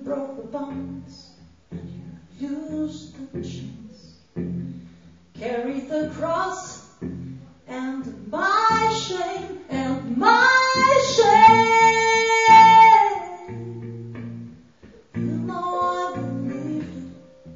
broke the bonds and you used the chains, carried the cross and my shame and my shame. You know I believed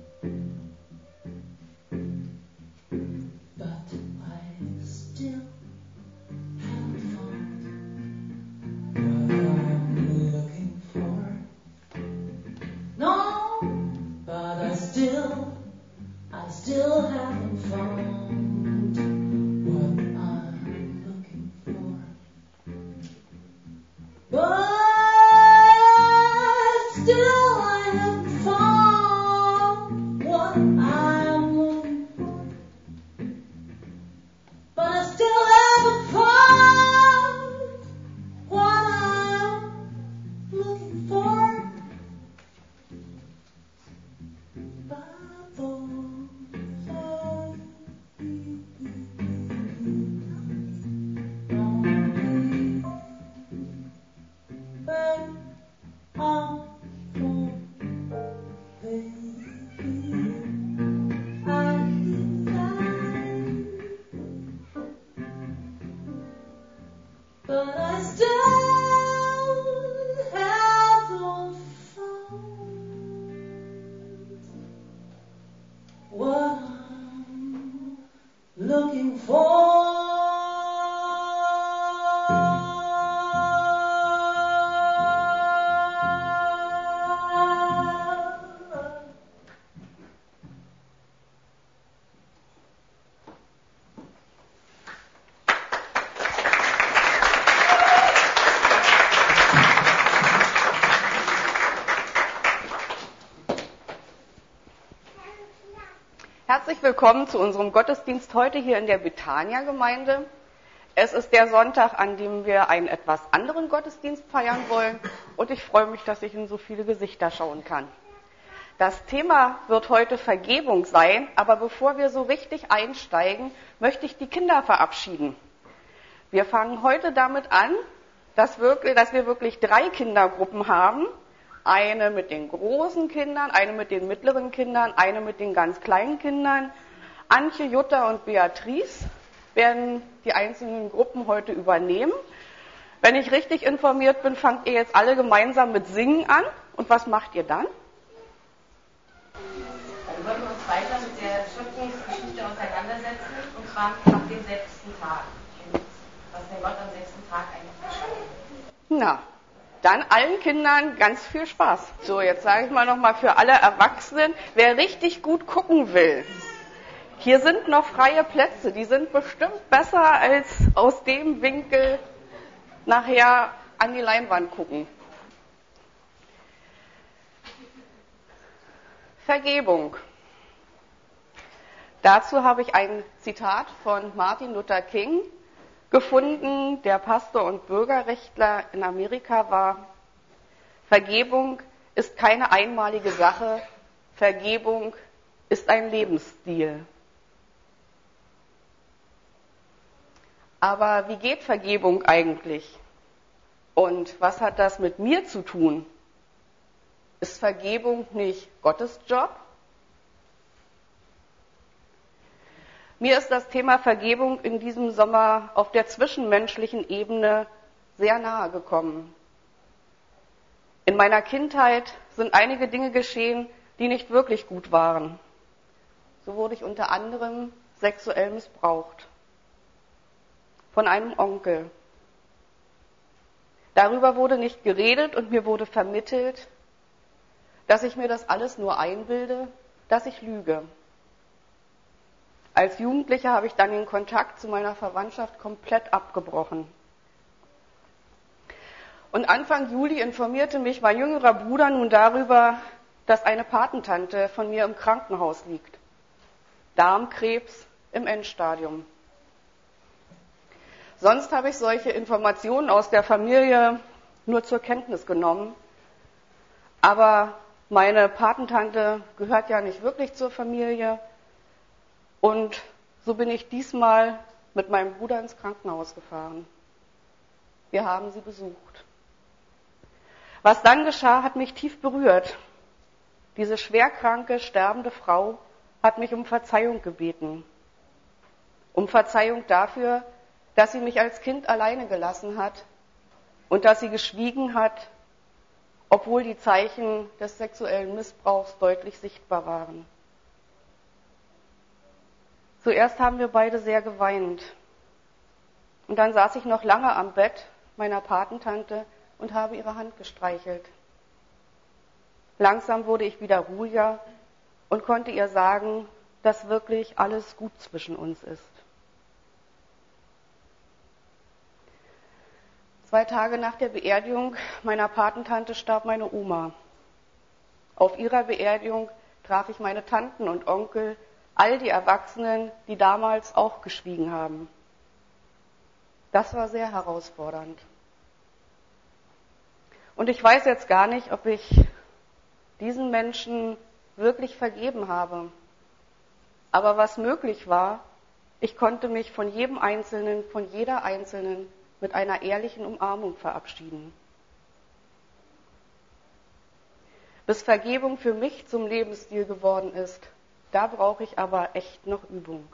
it, but I still haven't found what I'm looking for. No, but I still haven't found what I'm looking for. But still I haven't found what I'm looking for. But I still haven't found what I'm looking for. But I still haven't found what I'm looking for. Herzlich willkommen zu unserem Gottesdienst heute hier in der Betania-Gemeinde. Es ist der Sonntag, an dem wir einen etwas anderen Gottesdienst feiern wollen und ich freue mich, dass ich in so viele Gesichter schauen kann. Das Thema wird heute Vergebung sein, aber bevor wir so richtig einsteigen, möchte ich die Kinder verabschieden. Wir fangen heute damit an, dass wir wirklich 3 Kindergruppen haben. Eine mit den großen Kindern, eine mit den mittleren Kindern, eine mit den ganz kleinen Kindern. Antje, Jutta und Beatrice werden die einzelnen Gruppen heute übernehmen. Wenn ich richtig informiert bin, fangt ihr jetzt alle gemeinsam mit Singen an. Und was macht ihr dann? Dann würden wir uns weiter mit der Schöpfungsgeschichte auseinandersetzen, und zwar ab dem 6. Tag. Was der Gott am 6. Tag eigentlich geschaffen hat. Na, dann allen Kindern ganz viel Spaß. So, jetzt sage ich mal nochmal für alle Erwachsenen, wer richtig gut gucken will. Hier sind noch freie Plätze, die sind bestimmt besser als aus dem Winkel nachher an die Leinwand gucken. Vergebung. Dazu habe ich ein Zitat von Martin Luther King gefunden, der Pastor und Bürgerrechtler in Amerika war: Vergebung ist keine einmalige Sache, Vergebung ist ein Lebensstil. Aber wie geht Vergebung eigentlich? Und was hat das mit mir zu tun? Ist Vergebung nicht Gottes Job? Mir ist das Thema Vergebung in diesem Sommer auf der zwischenmenschlichen Ebene sehr nahe gekommen. In meiner Kindheit sind einige Dinge geschehen, die nicht wirklich gut waren. So wurde ich unter anderem sexuell missbraucht. Von einem Onkel. Darüber wurde nicht geredet und mir wurde vermittelt, dass ich mir das alles nur einbilde, dass ich lüge. Als Jugendliche habe ich dann den Kontakt zu meiner Verwandtschaft komplett abgebrochen. Und Anfang Juli informierte mich mein jüngerer Bruder nun darüber, dass eine Patentante von mir im Krankenhaus liegt. Darmkrebs im Endstadium. Sonst habe ich solche Informationen aus der Familie nur zur Kenntnis genommen. Aber meine Patentante gehört ja nicht wirklich zur Familie. Und so bin ich diesmal mit meinem Bruder ins Krankenhaus gefahren. Wir haben sie besucht. Was dann geschah, hat mich tief berührt. Diese schwerkranke, sterbende Frau hat mich um Verzeihung gebeten. Um Verzeihung dafür, dass sie mich als Kind alleine gelassen hat und dass sie geschwiegen hat, obwohl die Zeichen des sexuellen Missbrauchs deutlich sichtbar waren. Zuerst haben wir beide sehr geweint. Und dann saß ich noch lange am Bett meiner Patentante und habe ihre Hand gestreichelt. Langsam wurde ich wieder ruhiger und konnte ihr sagen, dass wirklich alles gut zwischen uns ist. 2 Tage nach der Beerdigung meiner Patentante starb meine Oma. Auf ihrer Beerdigung traf ich meine Tanten und Onkel, all die Erwachsenen, die damals auch geschwiegen haben. Das war sehr herausfordernd. Und ich weiß jetzt gar nicht, ob ich diesen Menschen wirklich vergeben habe. Aber was möglich war, ich konnte mich von jedem Einzelnen, von jeder Einzelnen mit einer ehrlichen Umarmung verabschieden. Bis Vergebung für mich zum Lebensstil geworden ist, da brauche ich aber echt noch Übung.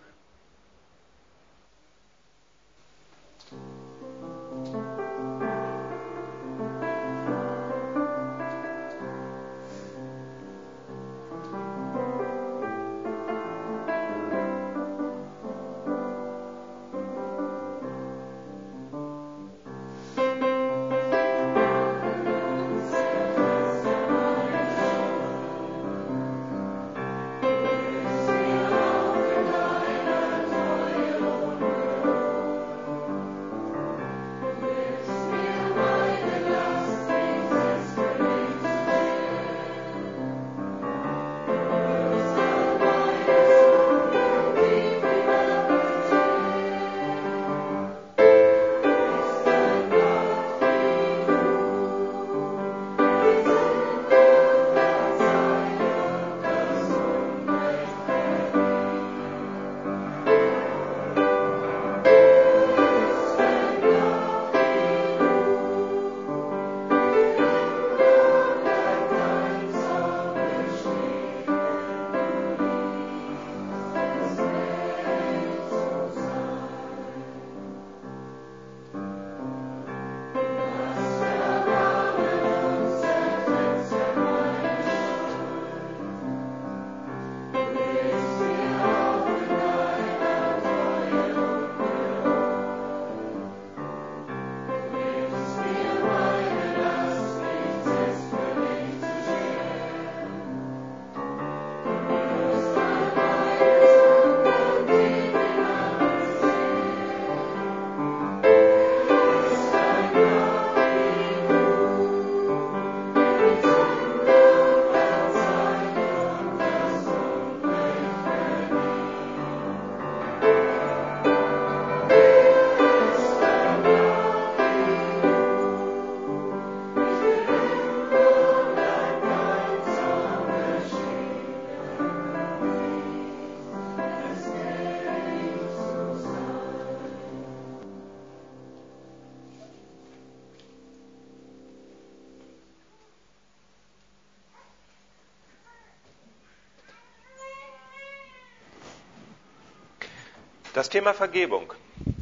Das Thema Vergebung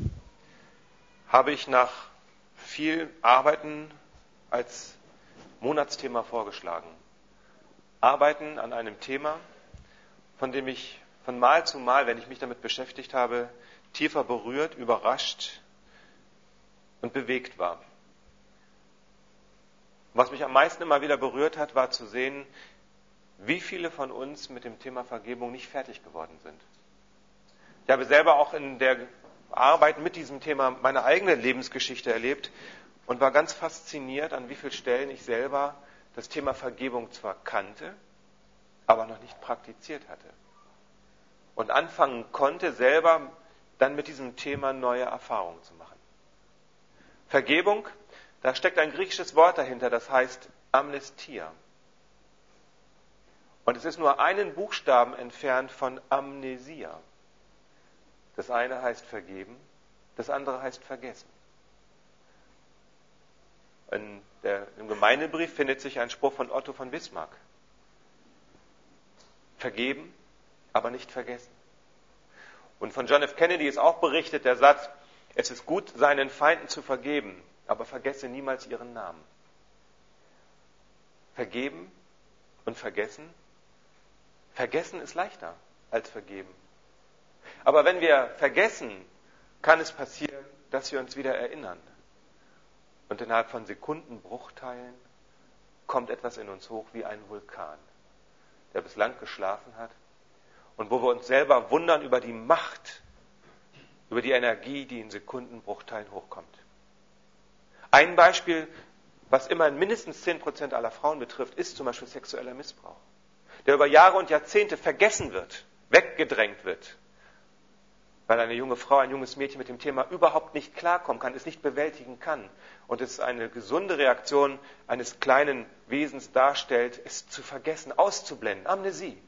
habe ich nach viel Arbeiten als Monatsthema vorgeschlagen. Arbeiten an einem Thema, von dem ich von Mal zu Mal, wenn ich mich damit beschäftigt habe, tiefer berührt, überrascht und bewegt war. Was mich am meisten immer wieder berührt hat, war zu sehen, wie viele von uns mit dem Thema Vergebung nicht fertig geworden sind. Ich habe selber auch in der Arbeit mit diesem Thema meine eigene Lebensgeschichte erlebt und war ganz fasziniert, an wie vielen Stellen ich selber das Thema Vergebung zwar kannte, aber noch nicht praktiziert hatte. Und anfangen konnte, selber dann mit diesem Thema neue Erfahrungen zu machen. Vergebung, da steckt ein griechisches Wort dahinter, das heißt Amnestia. Und es ist nur einen Buchstaben entfernt von Amnesia. Das eine heißt vergeben, das andere heißt vergessen. Ein Im Gemeindebrief findet sich ein Spruch von Otto von Bismarck. Vergeben, aber nicht vergessen. Und von John F. Kennedy ist auch berichtet der Satz, es ist gut, seinen Feinden zu vergeben, aber vergesse niemals ihren Namen. Vergeben und vergessen. Vergessen ist leichter als vergeben. Aber wenn wir vergessen, kann es passieren, dass wir uns wieder erinnern. Und innerhalb von Sekundenbruchteilen kommt etwas in uns hoch wie ein Vulkan, der bislang geschlafen hat und wo wir uns selber wundern über die Macht, über die Energie, die in Sekundenbruchteilen hochkommt. Ein Beispiel, was immerhin mindestens 10% aller Frauen betrifft, ist zum Beispiel sexueller Missbrauch, der über Jahre und Jahrzehnte vergessen wird, weggedrängt wird, weil eine junge Frau, ein junges Mädchen mit dem Thema überhaupt nicht klarkommen kann, es nicht bewältigen kann und es eine gesunde Reaktion eines kleinen Wesens darstellt, es zu vergessen, auszublenden, Amnesie.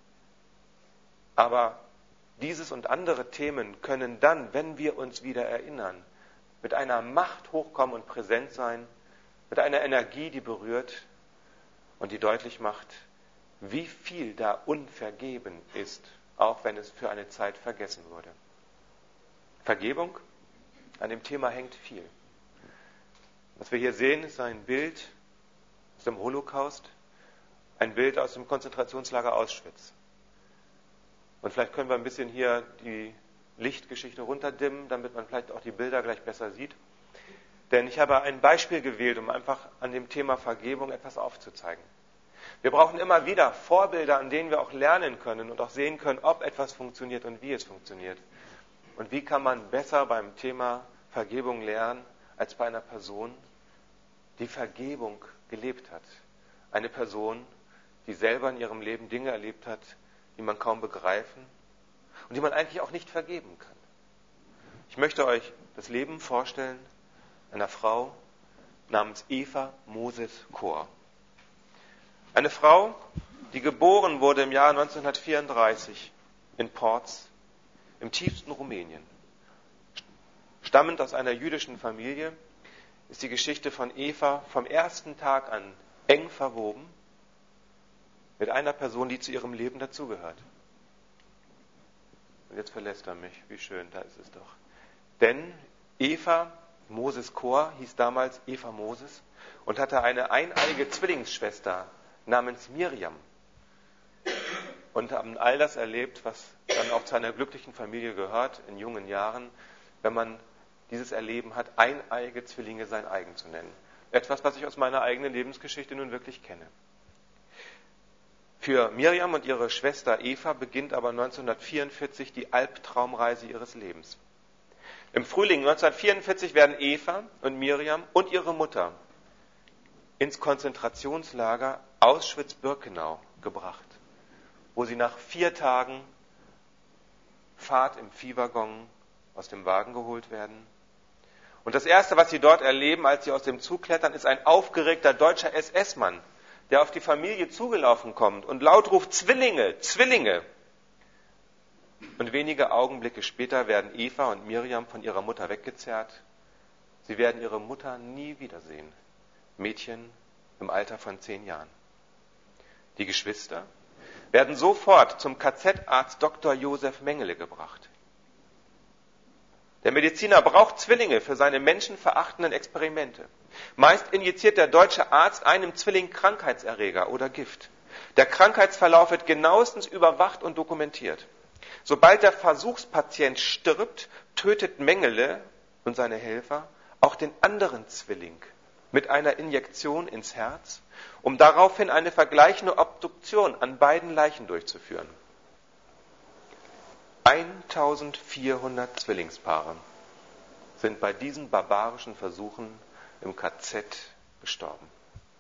Aber dieses und andere Themen können dann, wenn wir uns wieder erinnern, mit einer Macht hochkommen und präsent sein, mit einer Energie, die berührt und die deutlich macht, wie viel da unvergeben ist, auch wenn es für eine Zeit vergessen wurde. Vergebung, an dem Thema hängt viel. Was wir hier sehen, ist ein Bild aus dem Holocaust, ein Bild aus dem Konzentrationslager Auschwitz. Und vielleicht können wir ein bisschen hier die Lichtgeschichte runterdimmen, damit man vielleicht auch die Bilder gleich besser sieht. Denn ich habe ein Beispiel gewählt, um einfach an dem Thema Vergebung etwas aufzuzeigen. Wir brauchen immer wieder Vorbilder, an denen wir auch lernen können und auch sehen können, ob etwas funktioniert und wie es funktioniert. Und wie kann man besser beim Thema Vergebung lernen, als bei einer Person, die Vergebung gelebt hat. Eine Person, die selber in ihrem Leben Dinge erlebt hat, die man kaum begreifen und die man eigentlich auch nicht vergeben kann. Ich möchte euch das Leben vorstellen einer Frau namens Eva Moses Kor. Eine Frau, die geboren wurde im Jahr 1934 in Porz, im tiefsten Rumänien. Stammend aus einer jüdischen Familie ist die Geschichte von Eva vom ersten Tag an eng verwoben mit einer Person, die zu ihrem Leben dazugehört. Und jetzt verlässt er mich. Wie schön, da ist es doch. Denn Eva Moses Kor hieß damals Eva Moses und hatte eine eineige Zwillingsschwester namens Miriam. Und haben all das erlebt, was dann auch zu einer glücklichen Familie gehört in jungen Jahren, wenn man dieses Erleben hat, eineige Zwillinge sein eigen zu nennen. Etwas, was ich aus meiner eigenen Lebensgeschichte nun wirklich kenne. Für Miriam und ihre Schwester Eva beginnt aber 1944 die Albtraumreise ihres Lebens. Im Frühling 1944 werden Eva und Miriam und ihre Mutter ins Konzentrationslager Auschwitz-Birkenau gebracht, wo sie nach 4 Tagen Fahrt im Viehwaggon aus dem Wagen geholt werden. Und das Erste, was sie dort erleben, als sie aus dem Zug klettern, ist ein aufgeregter deutscher SS-Mann, der auf die Familie zugelaufen kommt und laut ruft, Zwillinge, Zwillinge. Und wenige Augenblicke später werden Eva und Miriam von ihrer Mutter weggezerrt. Sie werden ihre Mutter nie wiedersehen. Mädchen im Alter von 10 Jahren. Die Geschwister werden sofort zum KZ-Arzt Dr. Josef Mengele gebracht. Der Mediziner braucht Zwillinge für seine menschenverachtenden Experimente. Meist injiziert der deutsche Arzt einem Zwilling Krankheitserreger oder Gift. Der Krankheitsverlauf wird genauestens überwacht und dokumentiert. Sobald der Versuchspatient stirbt, tötet Mengele und seine Helfer auch den anderen Zwilling mit einer Injektion ins Herz, um daraufhin eine vergleichende Obduktion an beiden Leichen durchzuführen. 1400 Zwillingspaare sind bei diesen barbarischen Versuchen im KZ gestorben.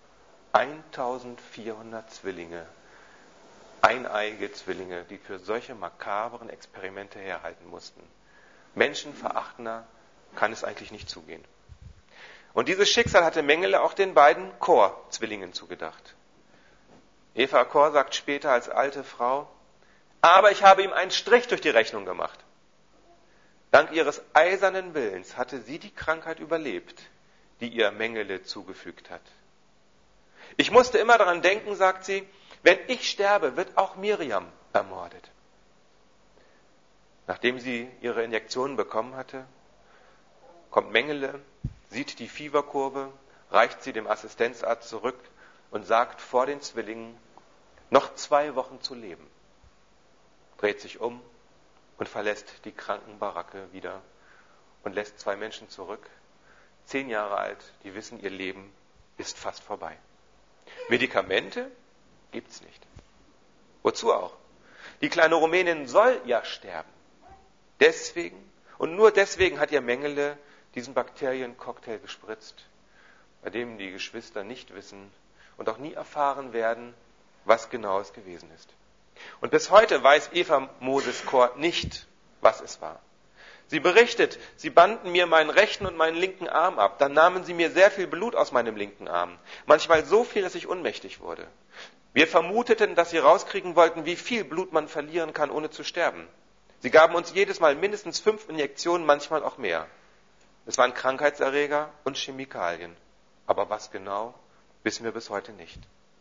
1400 Zwillinge, eineige Zwillinge, die für solche makabren Experimente herhalten mussten. Menschenverachtender kann es eigentlich nicht zugehen. Und dieses Schicksal hatte Mengele auch den beiden Kor-Zwillingen zugedacht. Eva Kor sagt später als alte Frau, aber ich habe ihm einen Strich durch die Rechnung gemacht. Dank ihres eisernen Willens hatte sie die Krankheit überlebt, die ihr Mengele zugefügt hat. Ich musste immer daran denken, sagt sie, wenn ich sterbe, wird auch Miriam ermordet. Nachdem sie ihre Injektionen bekommen hatte, kommt Mengele, sieht die Fieberkurve, reicht sie dem Assistenzarzt zurück und sagt vor den Zwillingen, noch 2 Wochen zu leben. Dreht sich um und verlässt die Krankenbaracke wieder und lässt 2 Menschen zurück, 10 Jahre alt, die wissen, ihr Leben ist fast vorbei. Medikamente gibt's nicht. Wozu auch? Die kleine Rumänin soll ja sterben. Deswegen und nur deswegen hat ihr Mengele diesen Bakteriencocktail gespritzt, bei dem die Geschwister nicht wissen und auch nie erfahren werden, was genau es gewesen ist. Und bis heute weiß Eva Moses Kor nicht, was es war. Sie berichtet, sie banden mir meinen rechten und meinen linken Arm ab. Dann nahmen sie mir sehr viel Blut aus meinem linken Arm. Manchmal so viel, dass ich ohnmächtig wurde. Wir vermuteten, dass sie rauskriegen wollten, wie viel Blut man verlieren kann, ohne zu sterben. Sie gaben uns jedes Mal mindestens 5 Injektionen, manchmal auch mehr. Es waren Krankheitserreger und Chemikalien. Aber was genau, wissen wir bis heute nicht.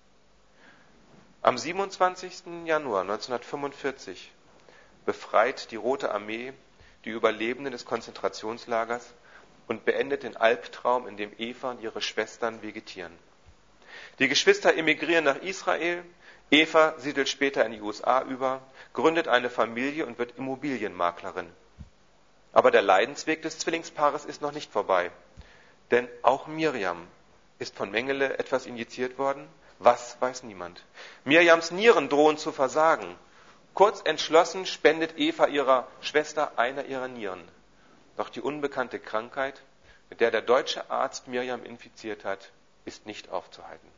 Am 27. Januar 1945 befreit die Rote Armee die Überlebenden des Konzentrationslagers und beendet den Albtraum, in dem Eva und ihre Schwestern vegetieren. Die Geschwister emigrieren nach Israel, Eva siedelt später in die USA über, gründet eine Familie und wird Immobilienmaklerin. Aber der Leidensweg des Zwillingspaares ist noch nicht vorbei, denn auch Miriam ist von Mengele etwas injiziert worden. Was, weiß niemand. Miriams Nieren drohen zu versagen. Kurz entschlossen spendet Eva ihrer Schwester einer ihrer Nieren. Doch die unbekannte Krankheit, mit der der deutsche Arzt Miriam infiziert hat, ist nicht aufzuhalten.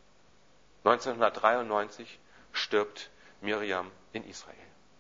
1993 stirbt Miriam in Israel.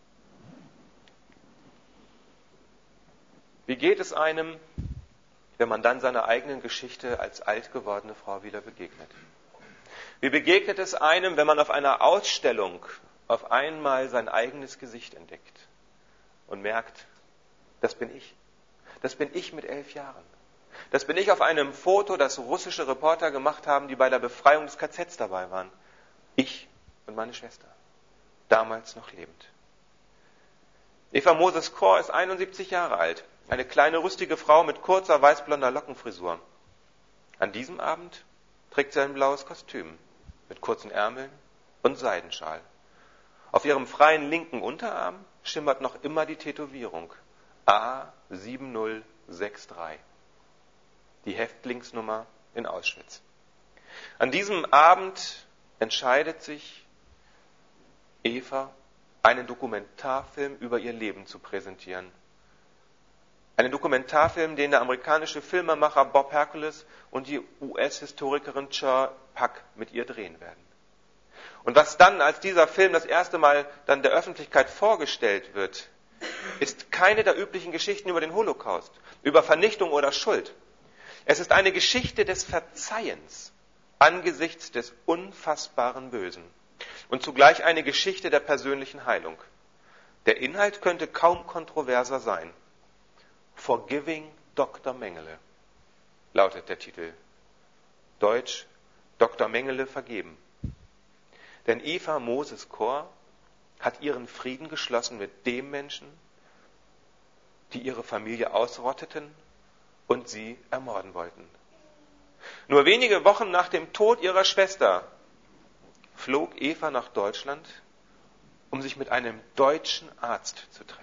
Wie geht es einem, wenn man dann seiner eigenen Geschichte als alt gewordene Frau wieder begegnet? Wie begegnet es einem, wenn man auf einer Ausstellung auf einmal sein eigenes Gesicht entdeckt und merkt, das bin ich. Das bin ich mit 11 Jahren. Das bin ich auf einem Foto, das russische Reporter gemacht haben, die bei der Befreiung des KZs dabei waren. Ich und meine Schwester, damals noch lebend. Eva Moses Kor ist 71 Jahre alt, eine kleine rüstige Frau mit kurzer weißblonder Lockenfrisur. An diesem Abend trägt sie ein blaues Kostüm mit kurzen Ärmeln und Seidenschal. Auf ihrem freien linken Unterarm schimmert noch immer die Tätowierung A7063, die Häftlingsnummer in Auschwitz. An diesem Abend entscheidet sich Eva, einen Dokumentarfilm über ihr Leben zu präsentieren. Einen Dokumentarfilm, den der amerikanische Filmemacher Bob Hercules und die US-Historikerin Cher Pack mit ihr drehen werden. Und was dann, als dieser Film das erste Mal dann der Öffentlichkeit vorgestellt wird, ist keine der üblichen Geschichten über den Holocaust, über Vernichtung oder Schuld. Es ist eine Geschichte des Verzeihens angesichts des unfassbaren Bösen und zugleich eine Geschichte der persönlichen Heilung. Der Inhalt könnte kaum kontroverser sein. Forgiving Dr. Mengele lautet der Titel. Deutsch, Dr. Mengele vergeben. Denn Eva Moses Kor hat ihren Frieden geschlossen mit dem Menschen, die ihre Familie ausrotteten und sie ermorden wollten. Nur wenige Wochen nach dem Tod ihrer Schwester flog Eva nach Deutschland, um sich mit einem deutschen Arzt zu treffen.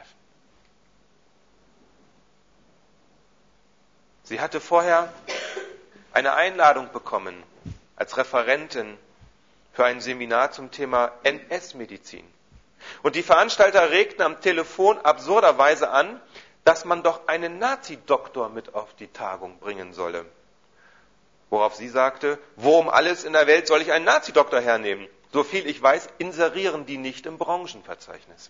Sie hatte vorher eine Einladung bekommen als Referentin für ein Seminar zum Thema NS-Medizin. Und die Veranstalter regten am Telefon absurderweise an, dass man doch einen Nazi-Doktor mit auf die Tagung bringen solle. Worauf sie sagte, wo um alles in der Welt soll ich einen Nazi-Doktor hernehmen? So viel ich weiß, inserieren die nicht im Branchenverzeichnis.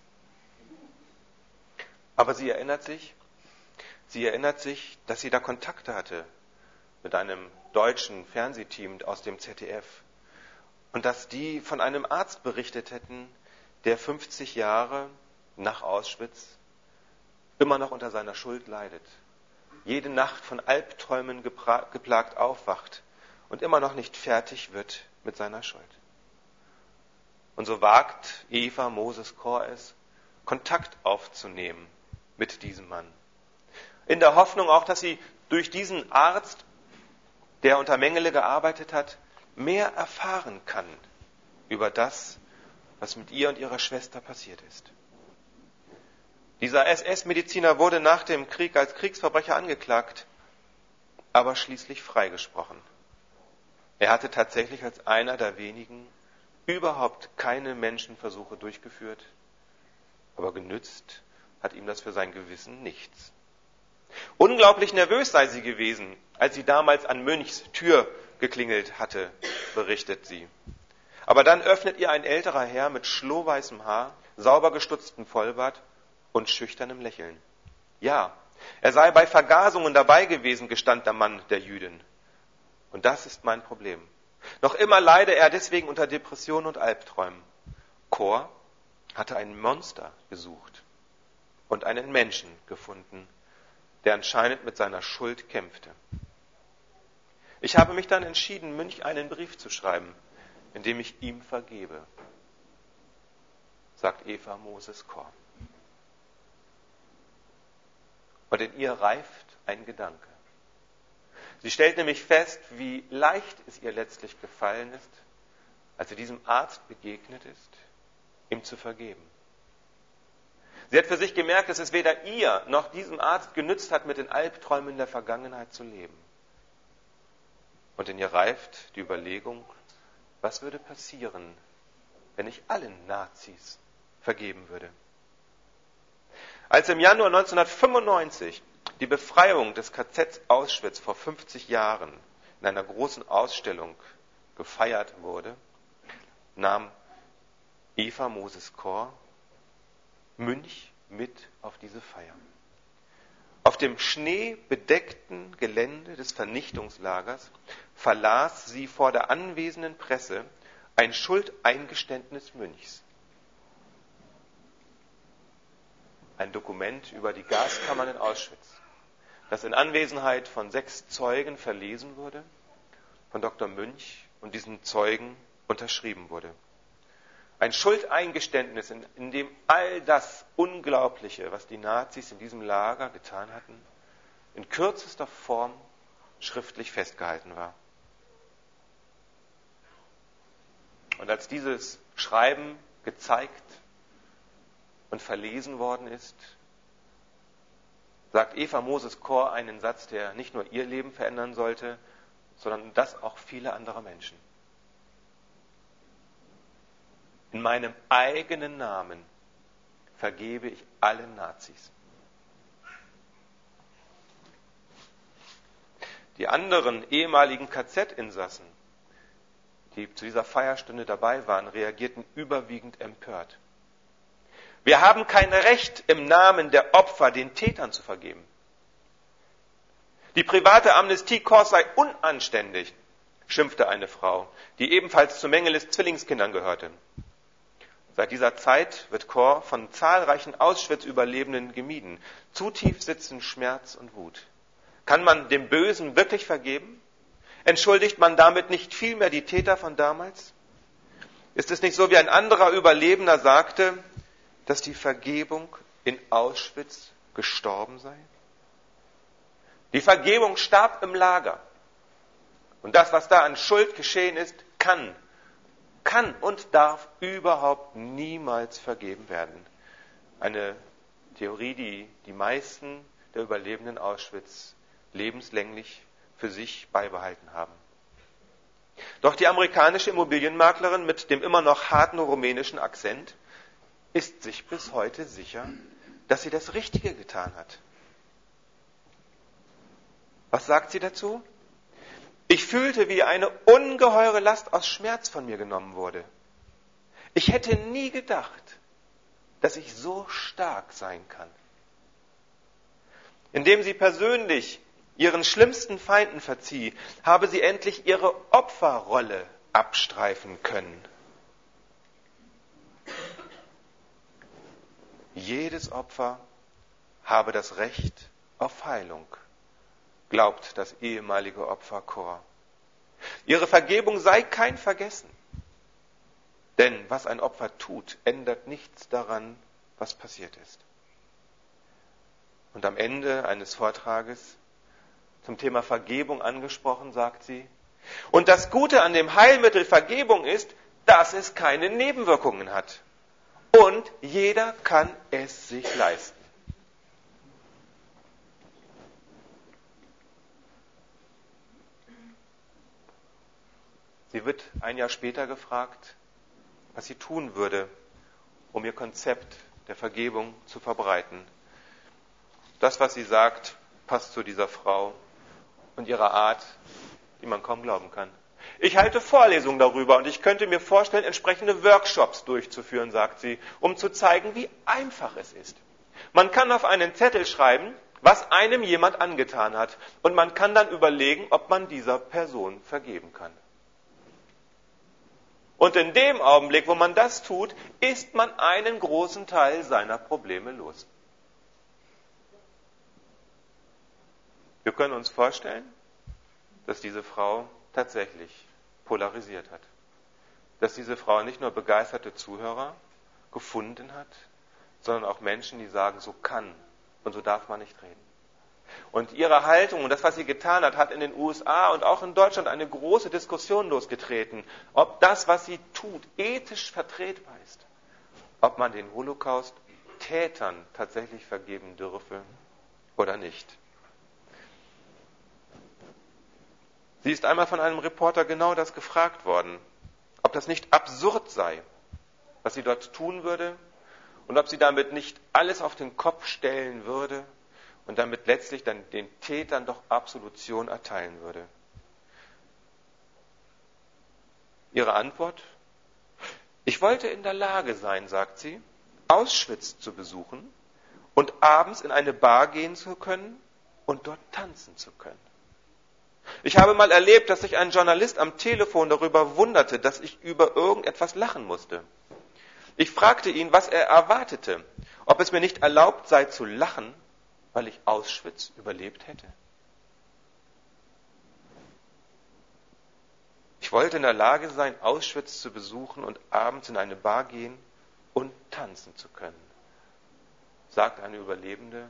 Aber sie erinnert sich, dass sie da Kontakte hatte mit einem deutschen Fernsehteam aus dem ZDF und dass die von einem Arzt berichtet hätten, der 50 Jahre nach Auschwitz immer noch unter seiner Schuld leidet jede Nacht von Albträumen geplagt aufwacht und immer noch nicht fertig wird mit seiner Schuld. Und so wagt Eva Moses Kor es, Kontakt aufzunehmen mit diesem Mann. In der Hoffnung auch, dass sie durch diesen Arzt, der unter Mengele gearbeitet hat, mehr erfahren kann über das, was mit ihr und ihrer Schwester passiert ist. Dieser SS-Mediziner wurde nach dem Krieg als Kriegsverbrecher angeklagt, aber schließlich freigesprochen. Er hatte tatsächlich als einer der wenigen überhaupt keine Menschenversuche durchgeführt, aber genützt hat ihm das für sein Gewissen nichts. Unglaublich nervös sei sie gewesen, als sie damals an Münchs Tür geklingelt hatte, berichtet sie. Aber dann öffnet ihr ein älterer Herr mit schlohweißem Haar, sauber gestutztem Vollbart und schüchternem Lächeln. Ja, er sei bei Vergasungen dabei gewesen, gestand der Mann der Jüdin. Und das ist mein Problem. Noch immer leide er deswegen unter Depressionen und Albträumen. Kor hatte ein Monster gesucht und einen Menschen gefunden, der anscheinend mit seiner Schuld kämpfte. Ich habe mich dann entschieden, Münch einen Brief zu schreiben, in dem ich ihm vergebe, sagt Eva Moses Kor. Und in ihr reift ein Gedanke. Sie stellt nämlich fest, wie leicht es ihr letztlich gefallen ist, als sie diesem Arzt begegnet ist, ihm zu vergeben. Sie hat für sich gemerkt, dass es weder ihr noch diesem Arzt genützt hat, mit den Albträumen der Vergangenheit zu leben. Und in ihr reift die Überlegung, was würde passieren, wenn ich allen Nazis vergeben würde? Als im Januar 1995 die Befreiung des KZ Auschwitz vor 50 Jahren in einer großen Ausstellung gefeiert wurde, nahm Eva Moses Kor Münch mit auf diese Feier. Auf dem schneebedeckten Gelände des Vernichtungslagers verlas sie vor der anwesenden Presse ein Schuldeingeständnis Münchs. Ein Dokument über die Gaskammern in Auschwitz, das in Anwesenheit von 6 Zeugen verlesen wurde, von Dr. Münch und diesen Zeugen unterschrieben wurde. Ein Schuldeingeständnis, in dem all das Unglaubliche, was die Nazis in diesem Lager getan hatten, in kürzester Form schriftlich festgehalten war. Und als dieses Schreiben gezeigt und verlesen worden ist, sagt Eva Moses Kor einen Satz, der nicht nur ihr Leben verändern sollte, sondern das auch viele andere Menschen. In meinem eigenen Namen vergebe ich allen Nazis. Die anderen ehemaligen KZ-Insassen, die zu dieser Feierstunde dabei waren, reagierten überwiegend empört. Wir haben kein Recht, im Namen der Opfer den Tätern zu vergeben. Die private Amnestie Kors sei unanständig, schimpfte eine Frau, die ebenfalls zu Mengeles Zwillingskindern gehörte. Seit dieser Zeit wird Kor von zahlreichen Auschwitz-Überlebenden gemieden. Zu tief sitzen Schmerz und Wut. Kann man dem Bösen wirklich vergeben? Entschuldigt man damit nicht vielmehr die Täter von damals? Ist es nicht so, wie ein anderer Überlebender sagte, dass die Vergebung in Auschwitz gestorben sei? Die Vergebung starb im Lager. Und das, was da an Schuld geschehen ist, kann und darf überhaupt niemals vergeben werden. Eine Theorie, die die meisten der Überlebenden Auschwitz lebenslänglich für sich beibehalten haben. Doch die amerikanische Immobilienmaklerin mit dem immer noch harten rumänischen Akzent ist sich bis heute sicher, dass sie das Richtige getan hat. Was sagt sie dazu? Ich fühlte, wie eine ungeheure Last aus Schmerz von mir genommen wurde. Ich hätte nie gedacht, dass ich so stark sein kann. Indem sie persönlich ihren schlimmsten Feinden verzieh, habe sie endlich ihre Opferrolle abstreifen können. Jedes Opfer habe das Recht auf Heilung, glaubt das ehemalige Opfer Chor. Ihre Vergebung sei kein Vergessen. Denn was ein Opfer tut, ändert nichts daran, was passiert ist. Und am Ende eines Vortrages zum Thema Vergebung angesprochen, sagt sie, und das Gute an dem Heilmittel Vergebung ist, dass es keine Nebenwirkungen hat. Und jeder kann es sich leisten. Sie wird ein Jahr später gefragt, was sie tun würde, um ihr Konzept der Vergebung zu verbreiten. Das, was sie sagt, passt zu dieser Frau und ihrer Art, die man kaum glauben kann. Ich halte Vorlesungen darüber und ich könnte mir vorstellen, entsprechende Workshops durchzuführen, sagt sie, um zu zeigen, wie einfach es ist. Man kann auf einen Zettel schreiben, was einem jemand angetan hat, und man kann dann überlegen, ob man dieser Person vergeben kann. Und in dem Augenblick, wo man das tut, ist man einen großen Teil seiner Probleme los. Wir können uns vorstellen, dass diese Frau tatsächlich polarisiert hat. Dass diese Frau nicht nur begeisterte Zuhörer gefunden hat, sondern auch Menschen, die sagen, so kann und so darf man nicht reden. Und ihre Haltung und das, was sie getan hat, hat in den USA und auch in Deutschland eine große Diskussion losgetreten, ob das, was sie tut, ethisch vertretbar ist. Ob man den Holocaust-Tätern tatsächlich vergeben dürfe oder nicht. Sie ist einmal von einem Reporter genau das gefragt worden, ob das nicht absurd sei, was sie dort tun würde und ob sie damit nicht alles auf den Kopf stellen würde und damit letztlich dann den Tätern doch Absolution erteilen würde. Ihre Antwort? Ich wollte in der Lage sein, sagt sie, Auschwitz zu besuchen und abends in eine Bar gehen zu können und dort tanzen zu können. Ich habe mal erlebt, dass sich ein Journalist am Telefon darüber wunderte, dass ich über irgendetwas lachen musste. Ich fragte ihn, was er erwartete, ob es mir nicht erlaubt sei zu lachen, weil ich Auschwitz überlebt hätte. Ich wollte in der Lage sein, Auschwitz zu besuchen und abends in eine Bar gehen und tanzen zu können, sagt eine Überlebende,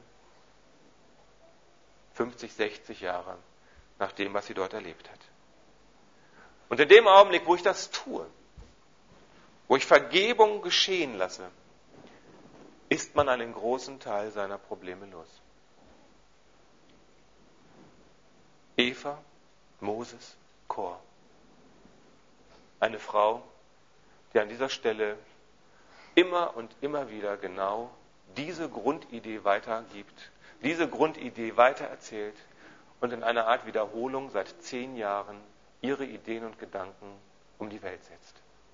50, 60 Jahre nach dem, was sie dort erlebt hat. Und in dem Augenblick, wo ich das tue, wo ich Vergebung geschehen lasse, ist man einen großen Teil seiner Probleme los. Eva, Moses, Chor. Eine Frau, die an dieser Stelle immer und immer wieder genau diese Grundidee weitergibt, diese Grundidee weitererzählt und in einer Art Wiederholung seit 10 Jahren ihre Ideen und Gedanken um die Welt setzt.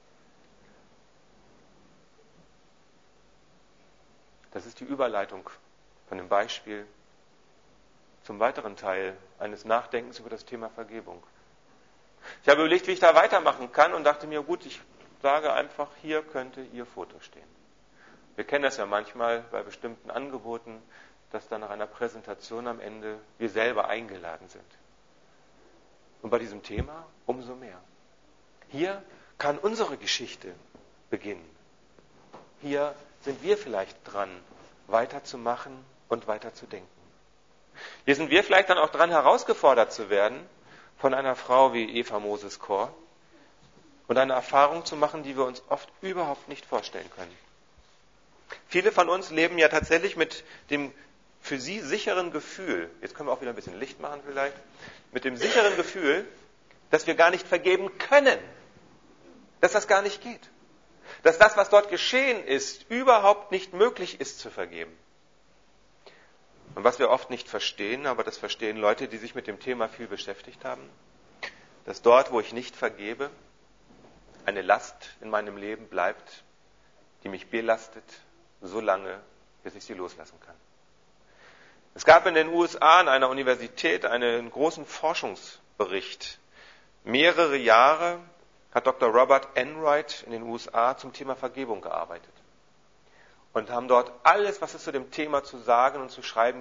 Das ist die Überleitung von dem Beispiel zum weiteren Teil eines Nachdenkens über das Thema Vergebung. Ich habe überlegt, wie ich da weitermachen kann und dachte mir, gut, ich sage einfach, hier könnte Ihr Foto stehen. Wir kennen das ja manchmal bei bestimmten Angeboten, dass dann nach einer Präsentation am Ende wir selber eingeladen sind. Und bei diesem Thema umso mehr. Hier kann unsere Geschichte beginnen. Hier sind wir vielleicht dran, weiterzumachen und weiterzudenken. Hier sind wir vielleicht dann auch dran, herausgefordert zu werden von einer Frau wie Eva Moses Chor und eine Erfahrung zu machen, die wir uns oft überhaupt nicht vorstellen können. Viele von uns leben ja tatsächlich mit dem für sie sicheren Gefühl, jetzt können wir auch wieder ein bisschen Licht machen vielleicht, mit dem sicheren Gefühl, dass wir gar nicht vergeben können, dass das gar nicht geht, dass das, was dort geschehen ist, überhaupt nicht möglich ist zu vergeben. Und was wir oft nicht verstehen, aber das verstehen Leute, die sich mit dem Thema viel beschäftigt haben, dass dort, wo ich nicht vergebe, eine Last in meinem Leben bleibt, die mich belastet, so lange, bis ich sie loslassen kann. Es gab in den USA an einer Universität einen großen Forschungsbericht. Mehrere Jahre hat Dr. Robert Enright in den USA zum Thema Vergebung gearbeitet. Und haben dort alles, was es zu dem Thema zu sagen und zu schreiben gibt,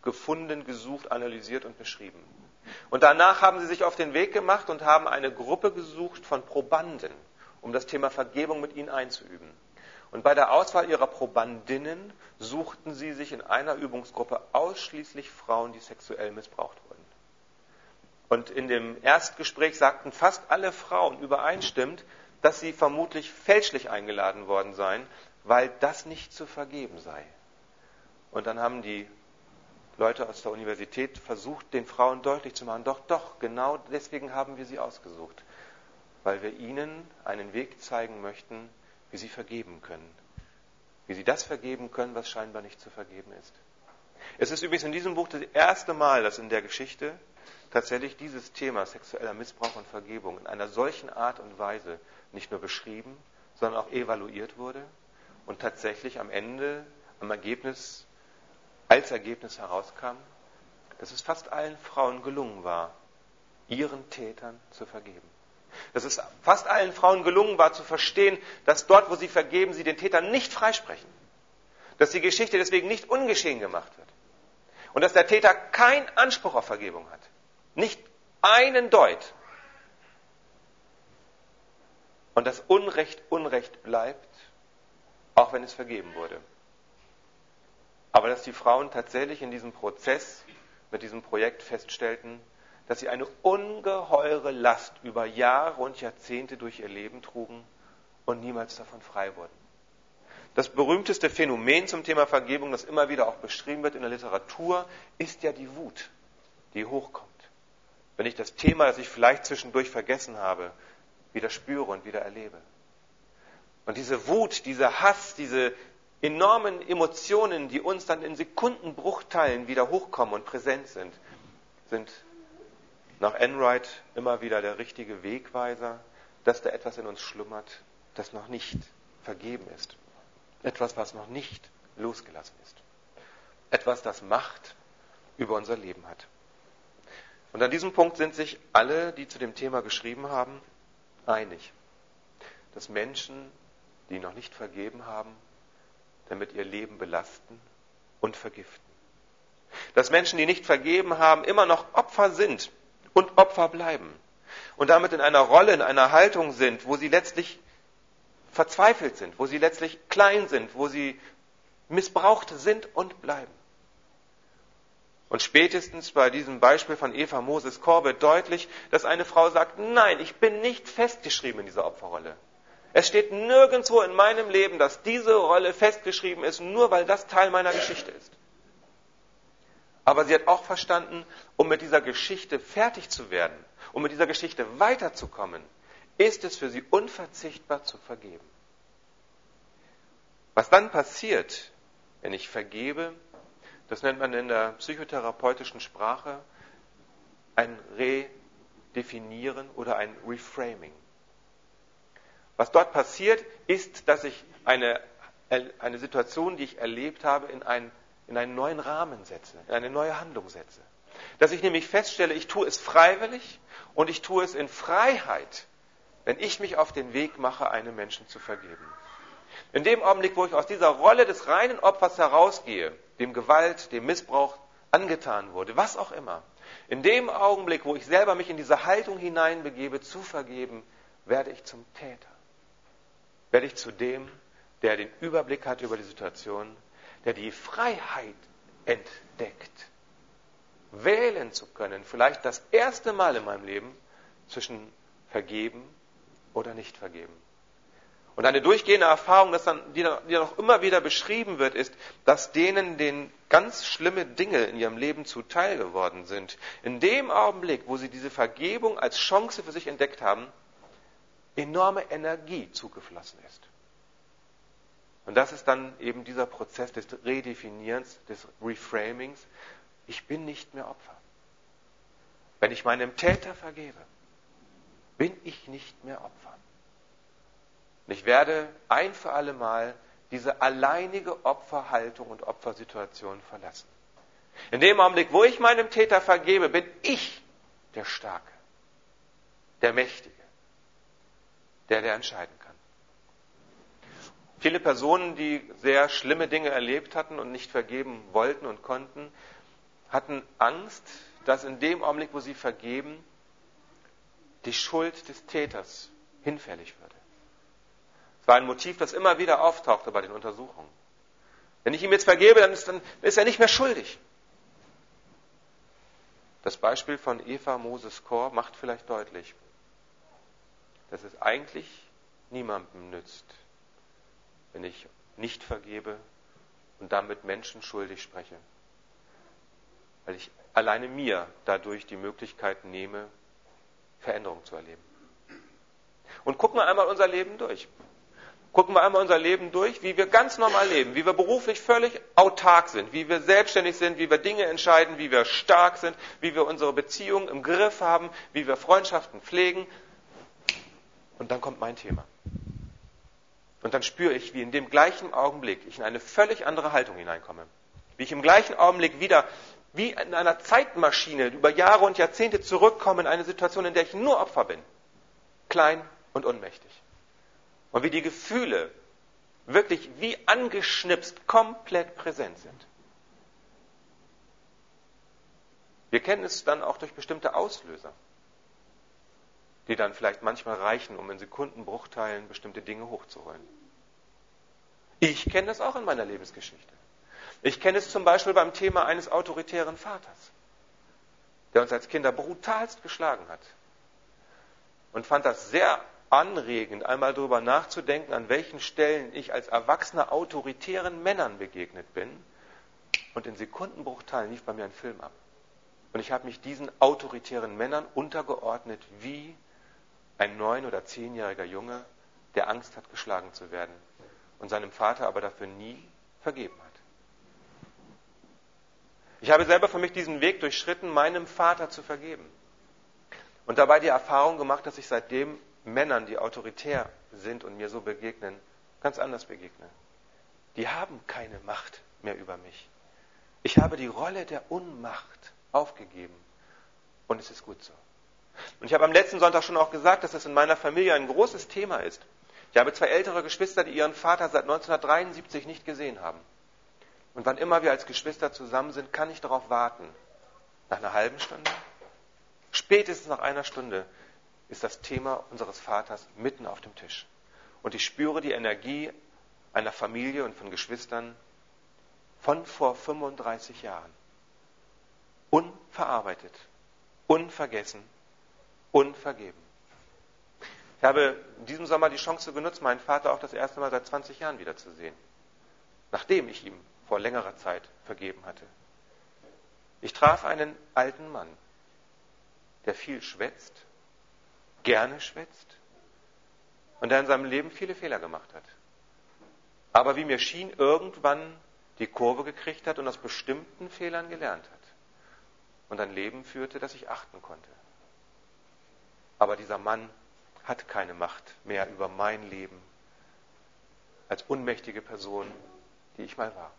gefunden, gesucht, analysiert und beschrieben. Und danach haben sie sich auf den Weg gemacht und haben eine Gruppe gesucht von Probanden, um das Thema Vergebung mit ihnen einzuüben. Und bei der Auswahl ihrer Probandinnen suchten sie sich in einer Übungsgruppe ausschließlich Frauen, die sexuell missbraucht wurden. Und in dem Erstgespräch sagten fast alle Frauen übereinstimmend, dass sie vermutlich fälschlich eingeladen worden seien, weil das nicht zu vergeben sei. Und dann haben die Leute aus der Universität versucht, den Frauen deutlich zu machen, doch, genau deswegen haben wir sie ausgesucht, weil wir ihnen einen Weg zeigen möchten, wie sie vergeben können. Wie sie das vergeben können, was scheinbar nicht zu vergeben ist. Es ist übrigens in diesem Buch das erste Mal, dass in der Geschichte tatsächlich dieses Thema sexueller Missbrauch und Vergebung in einer solchen Art und Weise nicht nur beschrieben, sondern auch evaluiert wurde und tatsächlich am Ende, als Ergebnis herauskam, dass es fast allen Frauen gelungen war, ihren Tätern zu vergeben. Dass es fast allen Frauen gelungen war zu verstehen, dass dort, wo sie vergeben, sie den Täter nicht freisprechen. Dass die Geschichte deswegen nicht ungeschehen gemacht wird. Und dass der Täter keinen Anspruch auf Vergebung hat. Nicht einen Deut. Und dass Unrecht Unrecht bleibt, auch wenn es vergeben wurde. Aber dass die Frauen tatsächlich in diesem Prozess, mit diesem Projekt feststellten, dass sie eine ungeheure Last über Jahre und Jahrzehnte durch ihr Leben trugen und niemals davon frei wurden. Das berühmteste Phänomen zum Thema Vergebung, das immer wieder auch beschrieben wird in der Literatur, ist ja die Wut, die hochkommt. Wenn ich das Thema, das ich vielleicht zwischendurch vergessen habe, wieder spüre und wieder erlebe. Und diese Wut, dieser Hass, diese enormen Emotionen, die uns dann in Sekundenbruchteilen wieder hochkommen und präsent sind nach Enright immer wieder der richtige Wegweiser, dass da etwas in uns schlummert, das noch nicht vergeben ist. Etwas, was noch nicht losgelassen ist. Etwas, das Macht über unser Leben hat. Und an diesem Punkt sind sich alle, die zu dem Thema geschrieben haben, einig, dass Menschen, die noch nicht vergeben haben, damit ihr Leben belasten und vergiften. Dass Menschen, die nicht vergeben haben, immer noch Opfer sind und Opfer bleiben. Und damit in einer Rolle, in einer Haltung sind, wo sie letztlich verzweifelt sind, wo sie letztlich klein sind, wo sie missbraucht sind und bleiben. Und spätestens bei diesem Beispiel von Eva Moses Korr wird deutlich, dass eine Frau sagt, nein, ich bin nicht festgeschrieben in dieser Opferrolle. Es steht nirgendwo in meinem Leben, dass diese Rolle festgeschrieben ist, nur weil das Teil meiner Geschichte ist. Aber sie hat auch verstanden, um mit dieser Geschichte fertig zu werden, um mit dieser Geschichte weiterzukommen, ist es für sie unverzichtbar zu vergeben. Was dann passiert, wenn ich vergebe, das nennt man in der psychotherapeutischen Sprache ein Redefinieren oder ein Reframing. Was dort passiert, ist, dass ich eine Situation, die ich erlebt habe, in einen neuen Rahmen setze, in eine neue Handlung setze. Dass ich nämlich feststelle, ich tue es freiwillig und ich tue es in Freiheit, wenn ich mich auf den Weg mache, einem Menschen zu vergeben. In dem Augenblick, wo ich aus dieser Rolle des reinen Opfers herausgehe, dem Gewalt, dem Missbrauch angetan wurde, was auch immer, in dem Augenblick, wo ich selber mich in diese Haltung hineinbegebe, zu vergeben, werde ich zum Täter. Werde ich zu dem, der den Überblick hat über die Situation, der die Freiheit entdeckt, wählen zu können, vielleicht das erste Mal in meinem Leben zwischen vergeben oder nicht vergeben. Und eine durchgehende Erfahrung, die dann auch immer wieder beschrieben wird, ist, dass denen ganz schlimme Dinge in ihrem Leben zuteil geworden sind, in dem Augenblick, wo sie diese Vergebung als Chance für sich entdeckt haben, enorme Energie zugeflossen ist. Und das ist dann eben dieser Prozess des Redefinierens, des Reframings. Ich bin nicht mehr Opfer. Wenn ich meinem Täter vergebe, bin ich nicht mehr Opfer. Und ich werde ein für alle Mal diese alleinige Opferhaltung und Opfersituation verlassen. In dem Augenblick, wo ich meinem Täter vergebe, bin ich der Starke, der Mächtige, der entscheiden kann. Viele Personen, die sehr schlimme Dinge erlebt hatten und nicht vergeben wollten und konnten, hatten Angst, dass in dem Augenblick, wo sie vergeben, die Schuld des Täters hinfällig würde. Es war ein Motiv, das immer wieder auftauchte bei den Untersuchungen. Wenn ich ihm jetzt vergebe, dann ist er nicht mehr schuldig. Das Beispiel von Eva Moses Kor macht vielleicht deutlich, dass es eigentlich niemandem nützt, wenn ich nicht vergebe und damit Menschen schuldig spreche. Weil ich alleine mir dadurch die Möglichkeit nehme, Veränderung zu erleben. Und gucken wir einmal unser Leben durch. Gucken wir einmal unser Leben durch, wie wir ganz normal leben, wie wir beruflich völlig autark sind, wie wir selbstständig sind, wie wir Dinge entscheiden, wie wir stark sind, wie wir unsere Beziehungen im Griff haben, wie wir Freundschaften pflegen. Und dann kommt mein Thema. Und dann spüre ich, wie in dem gleichen Augenblick ich in eine völlig andere Haltung hineinkomme. Wie ich im gleichen Augenblick wieder, wie in einer Zeitmaschine, über Jahre und Jahrzehnte zurückkomme in eine Situation, in der ich nur Opfer bin. Klein und ohnmächtig. Und wie die Gefühle wirklich wie angeschnipst komplett präsent sind. Wir kennen es dann auch durch bestimmte Auslöser, die dann vielleicht manchmal reichen, um in Sekundenbruchteilen bestimmte Dinge hochzuholen. Ich kenne das auch in meiner Lebensgeschichte. Ich kenne es zum Beispiel beim Thema eines autoritären Vaters, der uns als Kinder brutalst geschlagen hat. Und fand das sehr anregend, einmal darüber nachzudenken, an welchen Stellen ich als Erwachsener autoritären Männern begegnet bin. Und in Sekundenbruchteilen lief bei mir ein Film ab. Und ich habe mich diesen autoritären Männern untergeordnet wie ein 9- oder 10-jähriger Junge, der Angst hat, geschlagen zu werden und seinem Vater aber dafür nie vergeben hat. Ich habe selber für mich diesen Weg durchschritten, meinem Vater zu vergeben. Und dabei die Erfahrung gemacht, dass ich seitdem Männern, die autoritär sind und mir so begegnen, ganz anders begegne. Die haben keine Macht mehr über mich. Ich habe die Rolle der Unmacht aufgegeben. Und es ist gut so. Und ich habe am letzten Sonntag schon auch gesagt, dass das in meiner Familie ein großes Thema ist. Ich habe 2 ältere Geschwister, die ihren Vater seit 1973 nicht gesehen haben. Und wann immer wir als Geschwister zusammen sind, kann ich darauf warten. Nach einer halben Stunde, spätestens nach einer Stunde, ist das Thema unseres Vaters mitten auf dem Tisch. Und ich spüre die Energie einer Familie und von Geschwistern von vor 35 Jahren. Unverarbeitet, unvergessen, unvergeben. Ich habe in diesem Sommer die Chance genutzt, meinen Vater auch das erste Mal seit 20 Jahren wiederzusehen. Nachdem ich ihm vor längerer Zeit vergeben hatte. Ich traf einen alten Mann, der viel schwätzt, gerne schwätzt und der in seinem Leben viele Fehler gemacht hat. Aber wie mir schien, irgendwann die Kurve gekriegt hat und aus bestimmten Fehlern gelernt hat. Und ein Leben führte, das ich achten konnte. Aber dieser Mann hat keine Macht mehr über mein Leben als unmächtige Person, die ich mal war.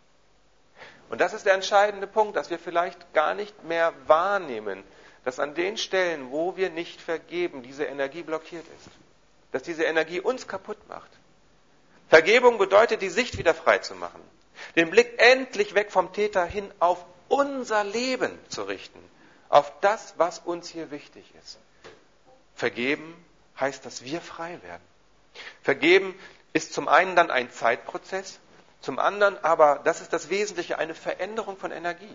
Und das ist der entscheidende Punkt, dass wir vielleicht gar nicht mehr wahrnehmen, dass an den Stellen, wo wir nicht vergeben, diese Energie blockiert ist. Dass diese Energie uns kaputt macht. Vergebung bedeutet, die Sicht wieder frei zu machen. Den Blick endlich weg vom Täter hin auf unser Leben zu richten. Auf das, was uns hier wichtig ist. Vergeben heißt, dass wir frei werden. Vergeben ist zum einen dann ein Zeitprozess, zum anderen aber, das ist das Wesentliche, eine Veränderung von Energie.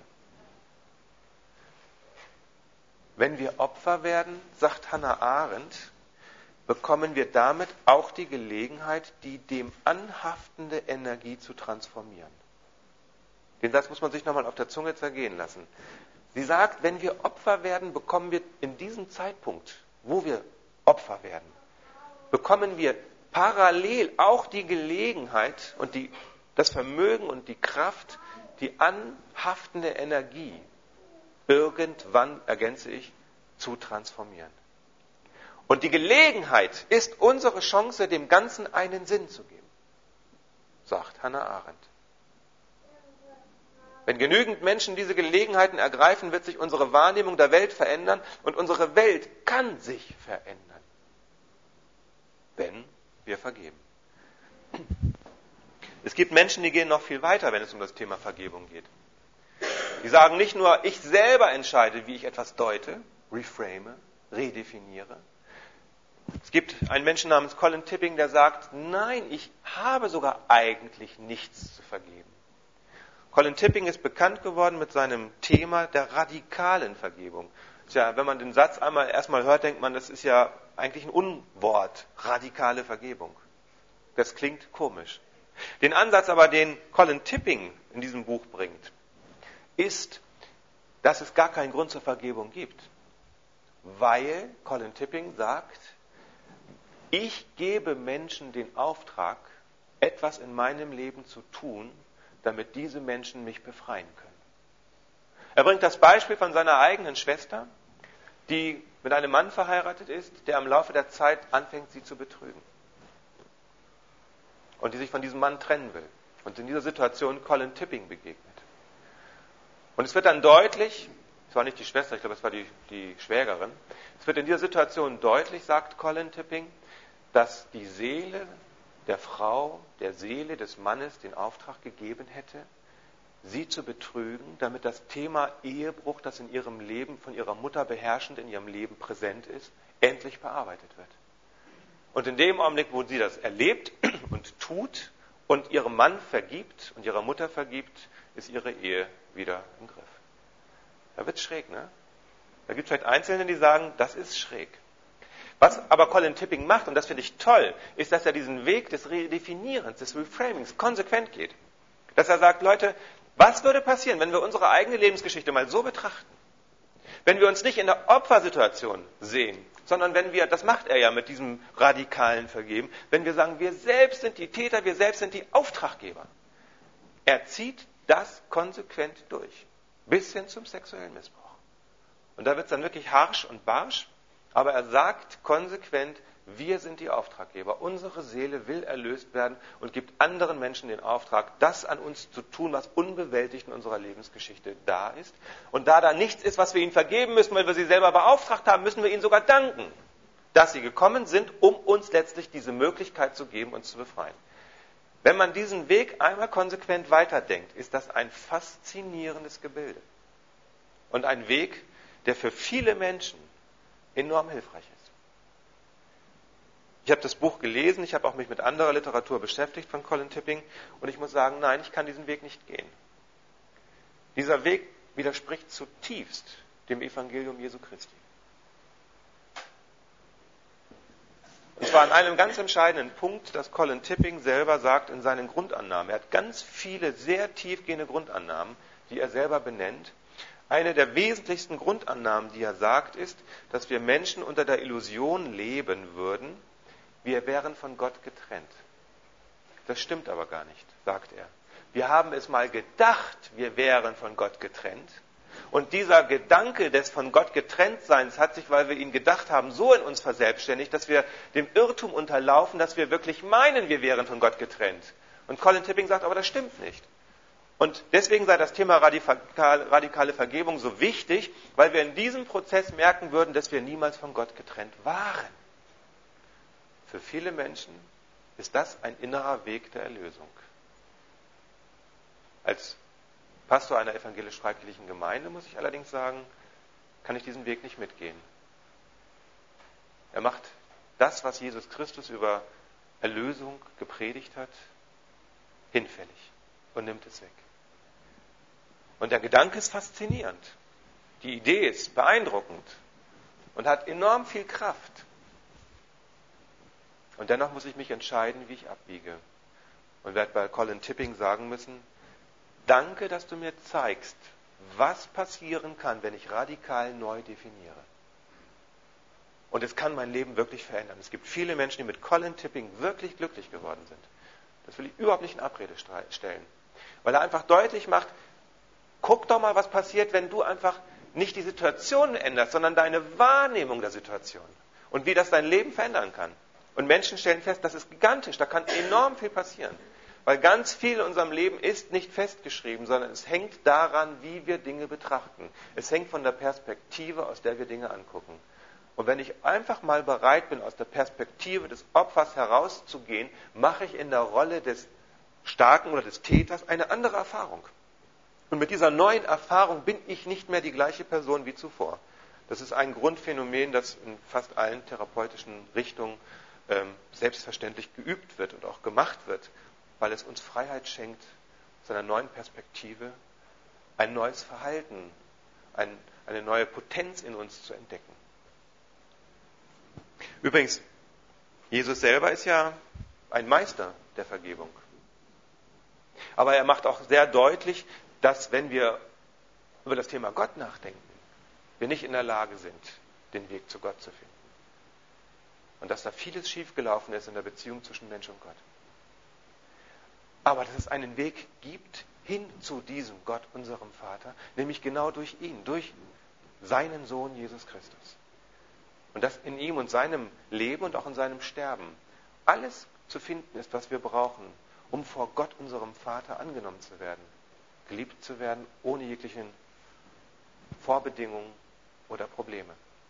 Wenn wir Opfer werden, sagt Hannah Arendt, bekommen wir damit auch die Gelegenheit, die dem anhaftende Energie zu transformieren. Den Satz muss man sich nochmal auf der Zunge zergehen lassen. Sie sagt, wenn wir Opfer werden, bekommen wir in diesem Zeitpunkt, wo wir Opfer werden, bekommen wir parallel auch die Gelegenheit und das Vermögen und die Kraft, die anhaftende Energie irgendwann, ergänze ich, zu transformieren. Und die Gelegenheit ist unsere Chance, dem Ganzen einen Sinn zu geben, sagt Hannah Arendt. Wenn genügend Menschen diese Gelegenheiten ergreifen, wird sich unsere Wahrnehmung der Welt verändern und unsere Welt kann sich verändern, wenn wir vergeben. Es gibt Menschen, die gehen noch viel weiter, wenn es um das Thema Vergebung geht. Die sagen nicht nur, ich selber entscheide, wie ich etwas deute, reframe, redefiniere. Es gibt einen Menschen namens Colin Tipping, der sagt, nein, ich habe sogar eigentlich nichts zu vergeben. Colin Tipping ist bekannt geworden mit seinem Thema der radikalen Vergebung. Tja, wenn man den Satz erstmal hört, denkt man, das ist ja eigentlich ein Unwort, radikale Vergebung. Das klingt komisch. Den Ansatz aber, den Colin Tipping in diesem Buch bringt, ist, dass es gar keinen Grund zur Vergebung gibt. Weil Colin Tipping sagt, ich gebe Menschen den Auftrag, etwas in meinem Leben zu tun, damit diese Menschen mich befreien können. Er bringt das Beispiel von seiner eigenen Schwester, die mit einem Mann verheiratet ist, der im Laufe der Zeit anfängt, sie zu betrügen. Und die sich von diesem Mann trennen will. Und in dieser Situation Colin Tipping begegnet. Und es wird dann deutlich, es war nicht die Schwester, ich glaube, es war die Schwägerin, es wird in dieser Situation deutlich, sagt Colin Tipping, dass die Seele der Frau, der Seele des Mannes den Auftrag gegeben hätte, sie zu betrügen, damit das Thema Ehebruch, das in ihrem Leben von ihrer Mutter beherrschend in ihrem Leben präsent ist, endlich bearbeitet wird. Und in dem Augenblick, wo sie das erlebt und tut und ihrem Mann vergibt und ihrer Mutter vergibt, ist ihre Ehe wieder im Griff. Da wird's schräg, ne? Da gibt es vielleicht Einzelne, die sagen, das ist schräg. Was aber Colin Tipping macht, und das finde ich toll, ist, dass er diesen Weg des Redefinierens, des Reframings konsequent geht. Dass er sagt, Leute, was würde passieren, wenn wir unsere eigene Lebensgeschichte mal so betrachten? Wenn wir uns nicht in der Opfersituation sehen, sondern wenn wir, das macht er ja mit diesem radikalen Vergeben, wenn wir sagen, wir selbst sind die Täter, wir selbst sind die Auftraggeber. Er zieht das konsequent durch, bis hin zum sexuellen Missbrauch. Und da wird es dann wirklich harsch und barsch, aber er sagt konsequent, wir sind die Auftraggeber. Unsere Seele will erlöst werden und gibt anderen Menschen den Auftrag, das an uns zu tun, was unbewältigt in unserer Lebensgeschichte da ist. Und da nichts ist, was wir ihnen vergeben müssen, weil wir sie selber beauftragt haben, müssen wir ihnen sogar danken, dass sie gekommen sind, um uns letztlich diese Möglichkeit zu geben, uns zu befreien. Wenn man diesen Weg einmal konsequent weiterdenkt, ist das ein faszinierendes Gebilde. Und ein Weg, der für viele Menschen enorm hilfreich ist. Ich habe das Buch gelesen, ich habe auch mich mit anderer Literatur beschäftigt von Colin Tipping und ich muss sagen, nein, ich kann diesen Weg nicht gehen. Dieser Weg widerspricht zutiefst dem Evangelium Jesu Christi. Und zwar an einem ganz entscheidenden Punkt, das Colin Tipping selber sagt in seinen Grundannahmen. Er hat ganz viele sehr tiefgehende Grundannahmen, die er selber benennt. Eine der wesentlichsten Grundannahmen, die er sagt, ist, dass wir Menschen unter der Illusion leben würden, wir wären von Gott getrennt. Das stimmt aber gar nicht, sagt er. Wir haben es mal gedacht, wir wären von Gott getrennt. Und dieser Gedanke des von Gott Getrenntseins hat sich, weil wir ihn gedacht haben, so in uns verselbstständigt, dass wir dem Irrtum unterlaufen, dass wir wirklich meinen, wir wären von Gott getrennt. Und Colin Tipping sagt, aber das stimmt nicht. Und deswegen sei das Thema radikale Vergebung so wichtig, weil wir in diesem Prozess merken würden, dass wir niemals von Gott getrennt waren. Für viele Menschen ist das ein innerer Weg der Erlösung. Als Pastor einer evangelisch-freikirchlichen Gemeinde, muss ich allerdings sagen, kann ich diesen Weg nicht mitgehen. Er macht das, was Jesus Christus über Erlösung gepredigt hat, hinfällig und nimmt es weg. Und der Gedanke ist faszinierend. Die Idee ist beeindruckend und hat enorm viel Kraft. Und dennoch muss ich mich entscheiden, wie ich abbiege. Und werde bei Colin Tipping sagen müssen, danke, dass du mir zeigst, was passieren kann, wenn ich radikal neu definiere. Und es kann mein Leben wirklich verändern. Es gibt viele Menschen, die mit Colin Tipping wirklich glücklich geworden sind. Das will ich überhaupt nicht in Abrede stellen. Weil er einfach deutlich macht, guck doch mal, was passiert, wenn du einfach nicht die Situation änderst, sondern deine Wahrnehmung der Situation. Und wie das dein Leben verändern kann. Und Menschen stellen fest, das ist gigantisch, da kann enorm viel passieren. Weil ganz viel in unserem Leben ist nicht festgeschrieben, sondern es hängt daran, wie wir Dinge betrachten. Es hängt von der Perspektive, aus der wir Dinge angucken. Und wenn ich einfach mal bereit bin, aus der Perspektive des Opfers herauszugehen, mache ich in der Rolle des Starken oder des Täters eine andere Erfahrung. Und mit dieser neuen Erfahrung bin ich nicht mehr die gleiche Person wie zuvor. Das ist ein Grundphänomen, das in fast allen therapeutischen Richtungen selbstverständlich geübt wird und auch gemacht wird, weil es uns Freiheit schenkt, zu einer neuen Perspektive, ein neues Verhalten, eine neue Potenz in uns zu entdecken. Übrigens, Jesus selber ist ja ein Meister der Vergebung. Aber er macht auch sehr deutlich, dass wenn wir über das Thema Gott nachdenken, wir nicht in der Lage sind, den Weg zu Gott zu finden. Und dass da vieles schiefgelaufen ist in der Beziehung zwischen Mensch und Gott. Aber dass es einen Weg gibt hin zu diesem Gott, unserem Vater, nämlich genau durch ihn, durch seinen Sohn Jesus Christus. Und dass in ihm und seinem Leben und auch in seinem Sterben alles zu finden ist, was wir brauchen, um vor Gott, unserem Vater, angenommen zu werden, geliebt zu werden, ohne jeglichen Vorbedingungen oder Probleme.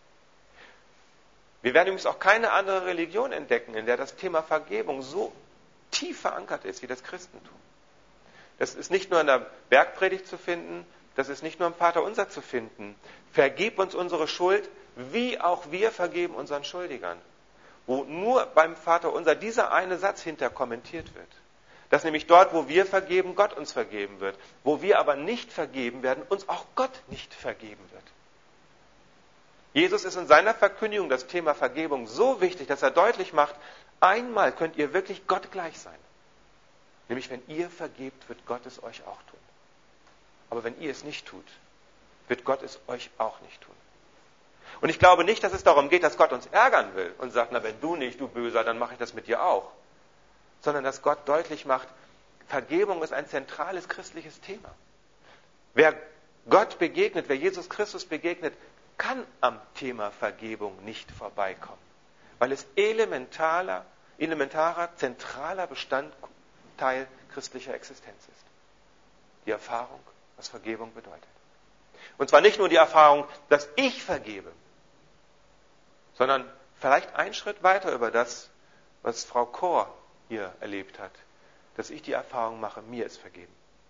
Wir werden übrigens auch keine andere Religion entdecken, in der das Thema Vergebung so tief verankert ist wie das Christentum. Das ist nicht nur in der Bergpredigt zu finden, das ist nicht nur im Vaterunser zu finden. Vergib uns unsere Schuld, wie auch wir vergeben unseren Schuldigern. Wo nur beim Vaterunser dieser eine Satz hinter kommentiert wird. Dass nämlich dort, wo wir vergeben, Gott uns vergeben wird. Wo wir aber nicht vergeben werden, uns auch Gott nicht vergeben wird. Jesus ist in seiner Verkündigung das Thema Vergebung so wichtig, dass er deutlich macht, einmal könnt ihr wirklich Gott gleich sein. Nämlich wenn ihr vergebt, wird Gott es euch auch tun. Aber wenn ihr es nicht tut, wird Gott es euch auch nicht tun. Und ich glaube nicht, dass es darum geht, dass Gott uns ärgern will und sagt, na wenn du nicht, du Böser, dann mache ich das mit dir auch. Sondern dass Gott deutlich macht, Vergebung ist ein zentrales christliches Thema. Wer Gott begegnet, wer Jesus Christus begegnet, kann am Thema Vergebung nicht vorbeikommen. Weil es elementarer, zentraler Bestandteil christlicher Existenz ist. Die Erfahrung, was Vergebung bedeutet. Und zwar nicht nur die Erfahrung, dass ich vergebe, sondern vielleicht einen Schritt weiter über das, was Frau Kohr hier erlebt hat, dass ich die Erfahrung mache, mir ist vergeben.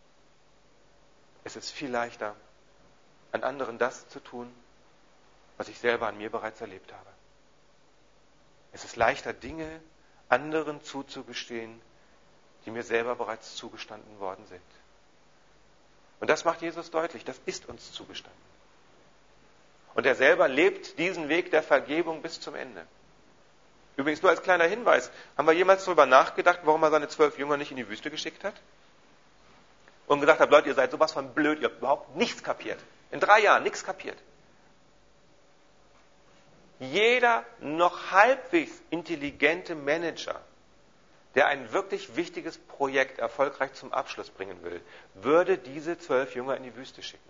Es ist viel leichter, an anderen das zu tun, was ich selber an mir bereits erlebt habe. Es ist leichter, Dinge anderen zuzugestehen, die mir selber bereits zugestanden worden sind. Und das macht Jesus deutlich, das ist uns zugestanden. Und er selber lebt diesen Weg der Vergebung bis zum Ende. Übrigens nur als kleiner Hinweis, haben wir jemals darüber nachgedacht, warum er seine 12 Jünger nicht in die Wüste geschickt hat? Und gesagt hat, Leute, ihr seid sowas von blöd, ihr habt überhaupt nichts kapiert. In 3 Jahren nichts kapiert. Jeder noch halbwegs intelligente Manager, der ein wirklich wichtiges Projekt erfolgreich zum Abschluss bringen will, würde diese 12 Jünger in die Wüste schicken.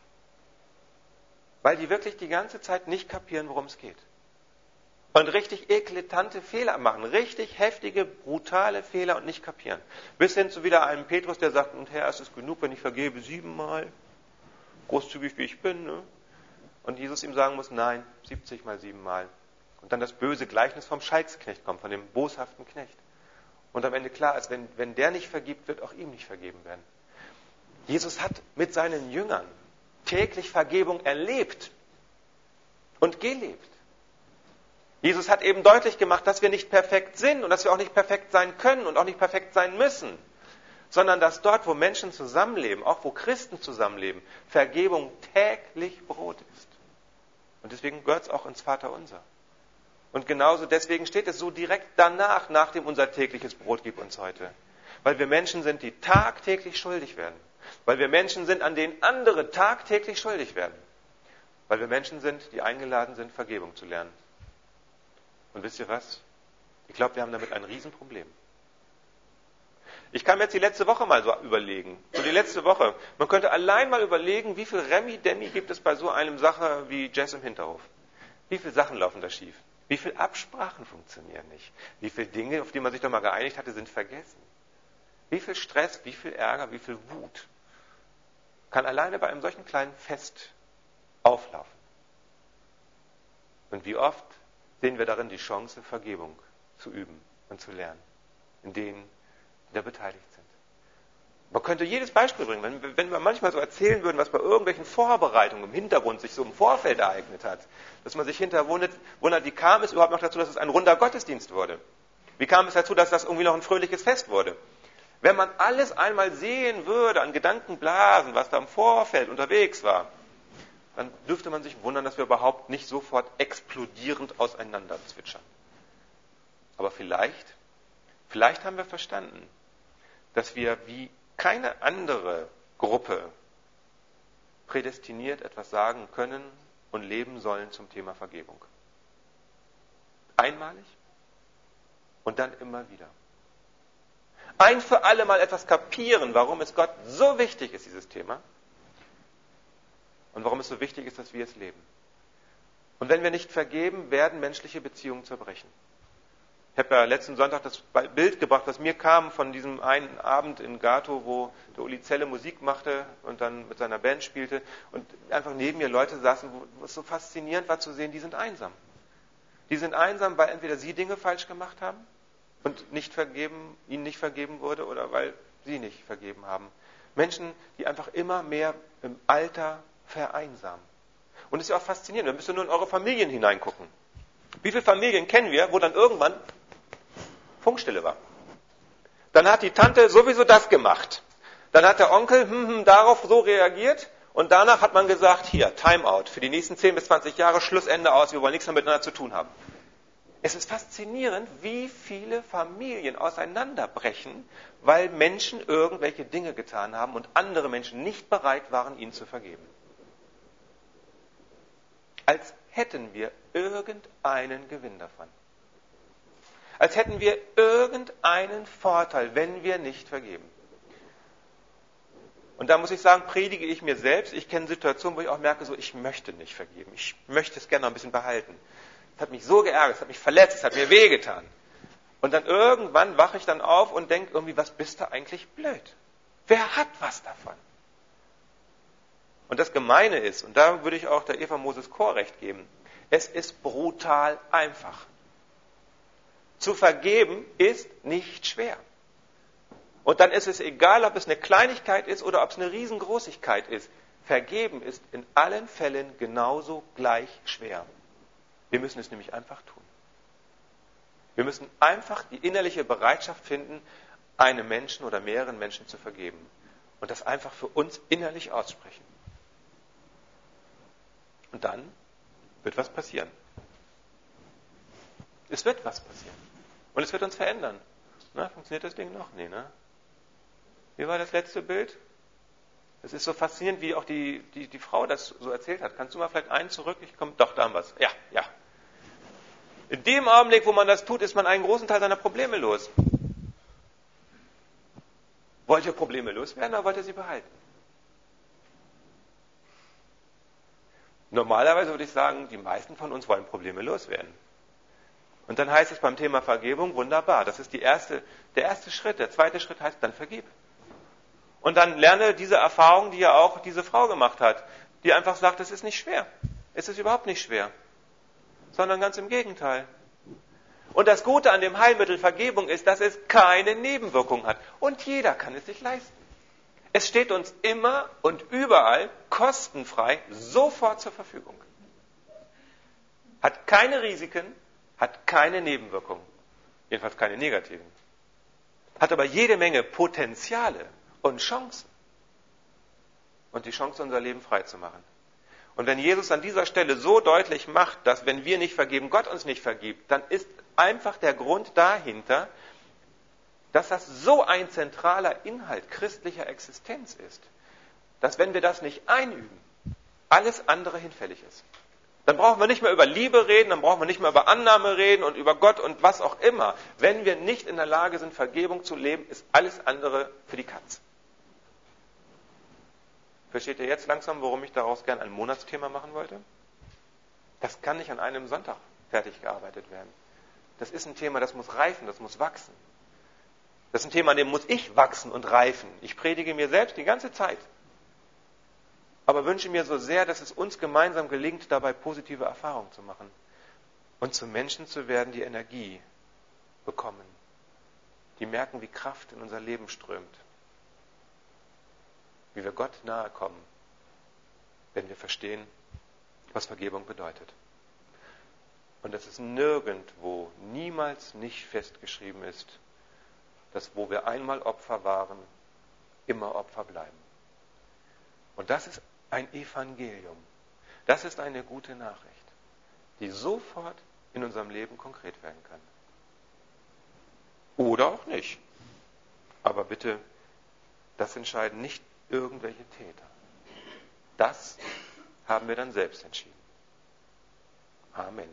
Weil die wirklich die ganze Zeit nicht kapieren, worum es geht. Und richtig eklatante Fehler machen, richtig heftige, brutale Fehler und nicht kapieren. Bis hin zu wieder einem Petrus, der sagt, und Herr, es ist genug, wenn ich vergebe 7-mal, großzügig wie ich bin, ne? Und Jesus ihm sagen muss, nein, 70 mal 7-mal. Und dann das böse Gleichnis vom Schalksknecht kommt, von dem boshaften Knecht. Und am Ende klar ist, wenn der nicht vergibt, wird auch ihm nicht vergeben werden. Jesus hat mit seinen Jüngern täglich Vergebung erlebt und gelebt. Jesus hat eben deutlich gemacht, dass wir nicht perfekt sind und dass wir auch nicht perfekt sein können und auch nicht perfekt sein müssen, sondern dass dort, wo Menschen zusammenleben, auch wo Christen zusammenleben, Vergebung täglich Brot ist. Und deswegen gehört es auch ins Vaterunser. Und genauso deswegen steht es so direkt danach, nach dem unser tägliches Brot gib uns heute. Weil wir Menschen sind, die tagtäglich schuldig werden. Weil wir Menschen sind, an denen andere tagtäglich schuldig werden. Weil wir Menschen sind, die eingeladen sind, Vergebung zu lernen. Und wisst ihr was? Ich glaube, wir haben damit ein Riesenproblem. Ich kann mir jetzt die letzte Woche mal so überlegen. So die letzte Woche. Man könnte allein mal überlegen, wie viel Remi-Demi gibt es bei so einem Sache wie Jazz im Hinterhof. Wie viele Sachen laufen da schief? Wie viele Absprachen funktionieren nicht? Wie viele Dinge, auf die man sich doch mal geeinigt hatte, sind vergessen? Wie viel Stress, wie viel Ärger, wie viel Wut kann alleine bei einem solchen kleinen Fest auflaufen? Und wie oft sehen wir darin die Chance, Vergebung zu üben und zu lernen, in denen, die da beteiligt sind. Man könnte jedes Beispiel bringen. Wenn wir manchmal so erzählen würden, was bei irgendwelchen Vorbereitungen im Hintergrund sich so im Vorfeld ereignet hat, dass man sich hinterher wundert, wie kam es überhaupt noch dazu, dass es ein runder Gottesdienst wurde? Wie kam es dazu, dass das irgendwie noch ein fröhliches Fest wurde? Wenn man alles einmal sehen würde an Gedankenblasen, was da im Vorfeld unterwegs war, dann dürfte man sich wundern, dass wir überhaupt nicht sofort explodierend auseinander zwitschern. Aber vielleicht haben wir verstanden, dass wir wie keine andere Gruppe prädestiniert etwas sagen können und leben sollen zum Thema Vergebung. Einmalig und dann immer wieder. Ein für alle Mal etwas kapieren, warum es Gott so wichtig ist, dieses Thema. Und warum es so wichtig ist, dass wir es leben. Und wenn wir nicht vergeben, werden menschliche Beziehungen zerbrechen. Ich habe ja letzten Sonntag das Bild gebracht, was mir kam von diesem einen Abend in Gato, wo der Uli Zelle Musik machte und dann mit seiner Band spielte und einfach neben mir Leute saßen, wo es so faszinierend war zu sehen, die sind einsam. Die sind einsam, weil entweder sie Dinge falsch gemacht haben und ihnen nicht vergeben wurde oder weil sie nicht vergeben haben. Menschen, die einfach immer mehr im Alter vereinsamen. Und es ist ja auch faszinierend, wir müssen nur in eure Familien hineingucken. Wie viele Familien kennen wir, wo dann irgendwann Funkstille war? Dann hat die Tante sowieso das gemacht. Dann hat der Onkel darauf so reagiert und danach hat man gesagt, hier, Timeout, für die nächsten 10 bis 20 Jahre, Schlussende aus, wir wollen nichts mehr miteinander zu tun haben. Es ist faszinierend, wie viele Familien auseinanderbrechen, weil Menschen irgendwelche Dinge getan haben und andere Menschen nicht bereit waren, ihnen zu vergeben. Als hätten wir irgendeinen Gewinn davon. Als hätten wir irgendeinen Vorteil, wenn wir nicht vergeben. Und da muss ich sagen, predige ich mir selbst. Ich kenne Situationen, wo ich auch merke, so, ich möchte nicht vergeben. Ich möchte es gerne noch ein bisschen behalten. Es hat mich so geärgert, es hat mich verletzt, es hat mir wehgetan. Und dann irgendwann wache ich dann auf und denke irgendwie, was bist du eigentlich blöd? Wer hat was davon? Und das Gemeine ist, und da würde ich auch der Eva Moses Chor recht geben, es ist brutal einfach. Zu vergeben ist nicht schwer. Und dann ist es egal, ob es eine Kleinigkeit ist oder ob es eine Riesengroßigkeit ist. Vergeben ist in allen Fällen genauso gleich schwer. Wir müssen es nämlich einfach tun. Wir müssen einfach die innerliche Bereitschaft finden, einem Menschen oder mehreren Menschen zu vergeben. Und das einfach für uns innerlich aussprechen. Und dann wird was passieren. Es wird was passieren. Und es wird uns verändern. Na, funktioniert das Ding noch? Nee, ne? Wie war das letzte Bild? Es ist so faszinierend, wie auch die Frau das so erzählt hat. Kannst du mal vielleicht einen zurück? Doch, da haben wir es. Ja. In dem Augenblick, wo man das tut, ist man einen großen Teil seiner Probleme los. Wollt ihr Probleme loswerden oder wollt ihr sie behalten? Normalerweise würde ich sagen, die meisten von uns wollen Probleme loswerden. Und dann heißt es beim Thema Vergebung, wunderbar, das ist der erste Schritt. Der zweite Schritt heißt, dann vergib. Und dann lerne diese Erfahrung, die ja auch diese Frau gemacht hat, die einfach sagt, es ist nicht schwer. Es ist überhaupt nicht schwer. Sondern ganz im Gegenteil. Und das Gute an dem Heilmittel Vergebung ist, dass es keine Nebenwirkungen hat. Und jeder kann es sich leisten. Es steht uns immer und überall kostenfrei sofort zur Verfügung. Hat keine Risiken, hat keine Nebenwirkungen. Jedenfalls keine negativen. Hat aber jede Menge Potenziale und Chancen. Und die Chance, unser Leben frei zu machen. Und wenn Jesus an dieser Stelle so deutlich macht, dass wenn wir nicht vergeben, Gott uns nicht vergibt, dann ist einfach der Grund dahinter, dass das so ein zentraler Inhalt christlicher Existenz ist, dass wenn wir das nicht einüben, alles andere hinfällig ist. Dann brauchen wir nicht mehr über Liebe reden, dann brauchen wir nicht mehr über Annahme reden und über Gott und was auch immer. Wenn wir nicht in der Lage sind, Vergebung zu leben, ist alles andere für die Katz. Versteht ihr jetzt langsam, warum ich daraus gern ein Monatsthema machen wollte? Das kann nicht an einem Sonntag fertig gearbeitet werden. Das ist ein Thema, das muss reifen, das muss wachsen. Das ist ein Thema, an dem muss ich wachsen und reifen. Ich predige mir selbst die ganze Zeit. Aber wünsche mir so sehr, dass es uns gemeinsam gelingt, dabei positive Erfahrungen zu machen. Und zu Menschen zu werden, die Energie bekommen. Die merken, wie Kraft in unser Leben strömt. wie wir Gott nahe kommen, wenn wir verstehen, was Vergebung bedeutet. Und dass es nirgendwo, niemals nicht festgeschrieben ist, dass wo wir einmal Opfer waren, immer Opfer bleiben. Und das ist ein Evangelium. Das ist eine gute Nachricht, die sofort in unserem Leben konkret werden kann. Oder auch nicht. Aber bitte, das entscheiden nicht irgendwelche Täter. Das haben wir dann selbst entschieden. Amen.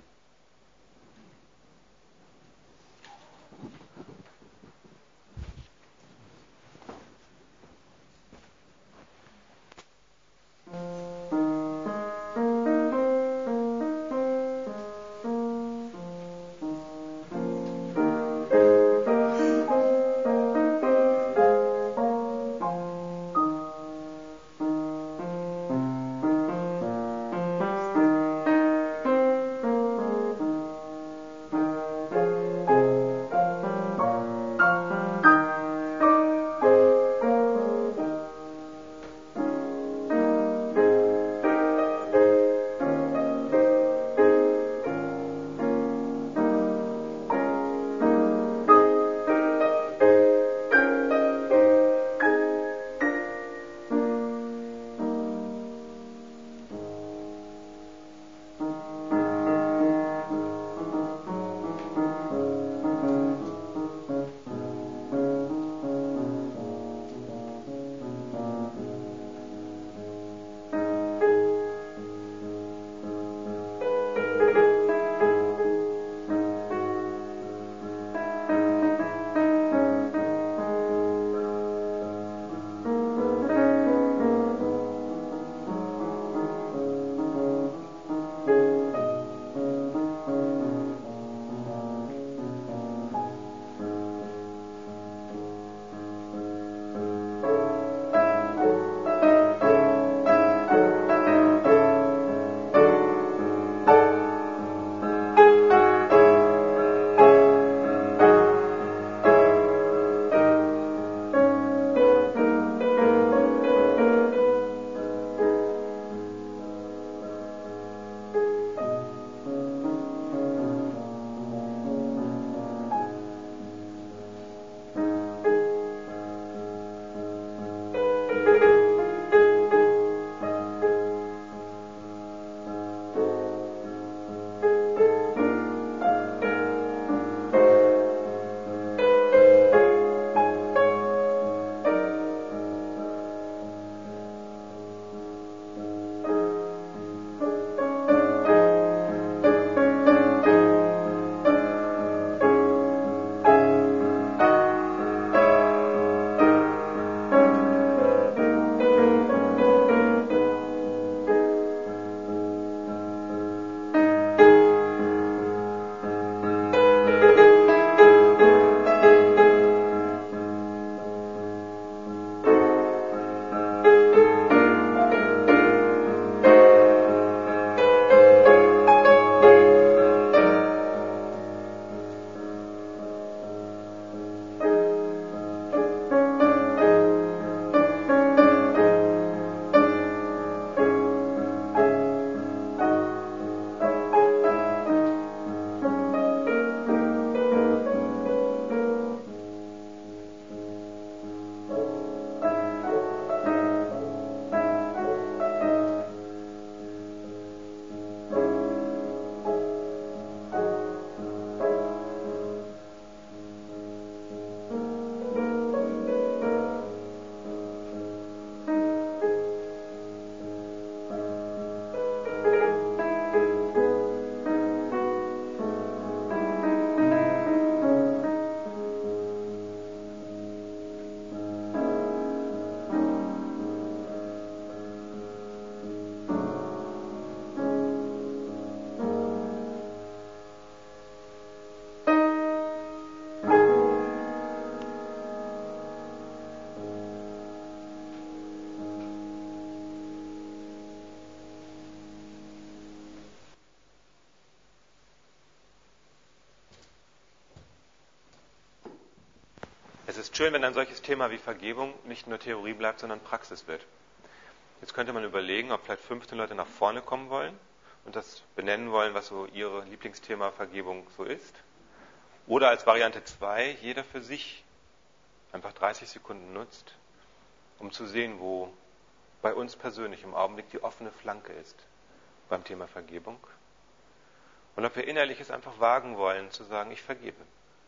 schön, wenn ein solches Thema wie Vergebung nicht nur Theorie bleibt, sondern Praxis wird. Jetzt könnte man überlegen, ob vielleicht 15 Leute nach vorne kommen wollen und das benennen wollen, was so ihr Lieblingsthema Vergebung so ist. Oder als Variante 2, jeder für sich einfach 30 Sekunden nutzt, um zu sehen, wo bei uns persönlich im Augenblick die offene Flanke ist beim Thema Vergebung. Und ob wir innerlich es einfach wagen wollen, zu sagen, ich vergebe.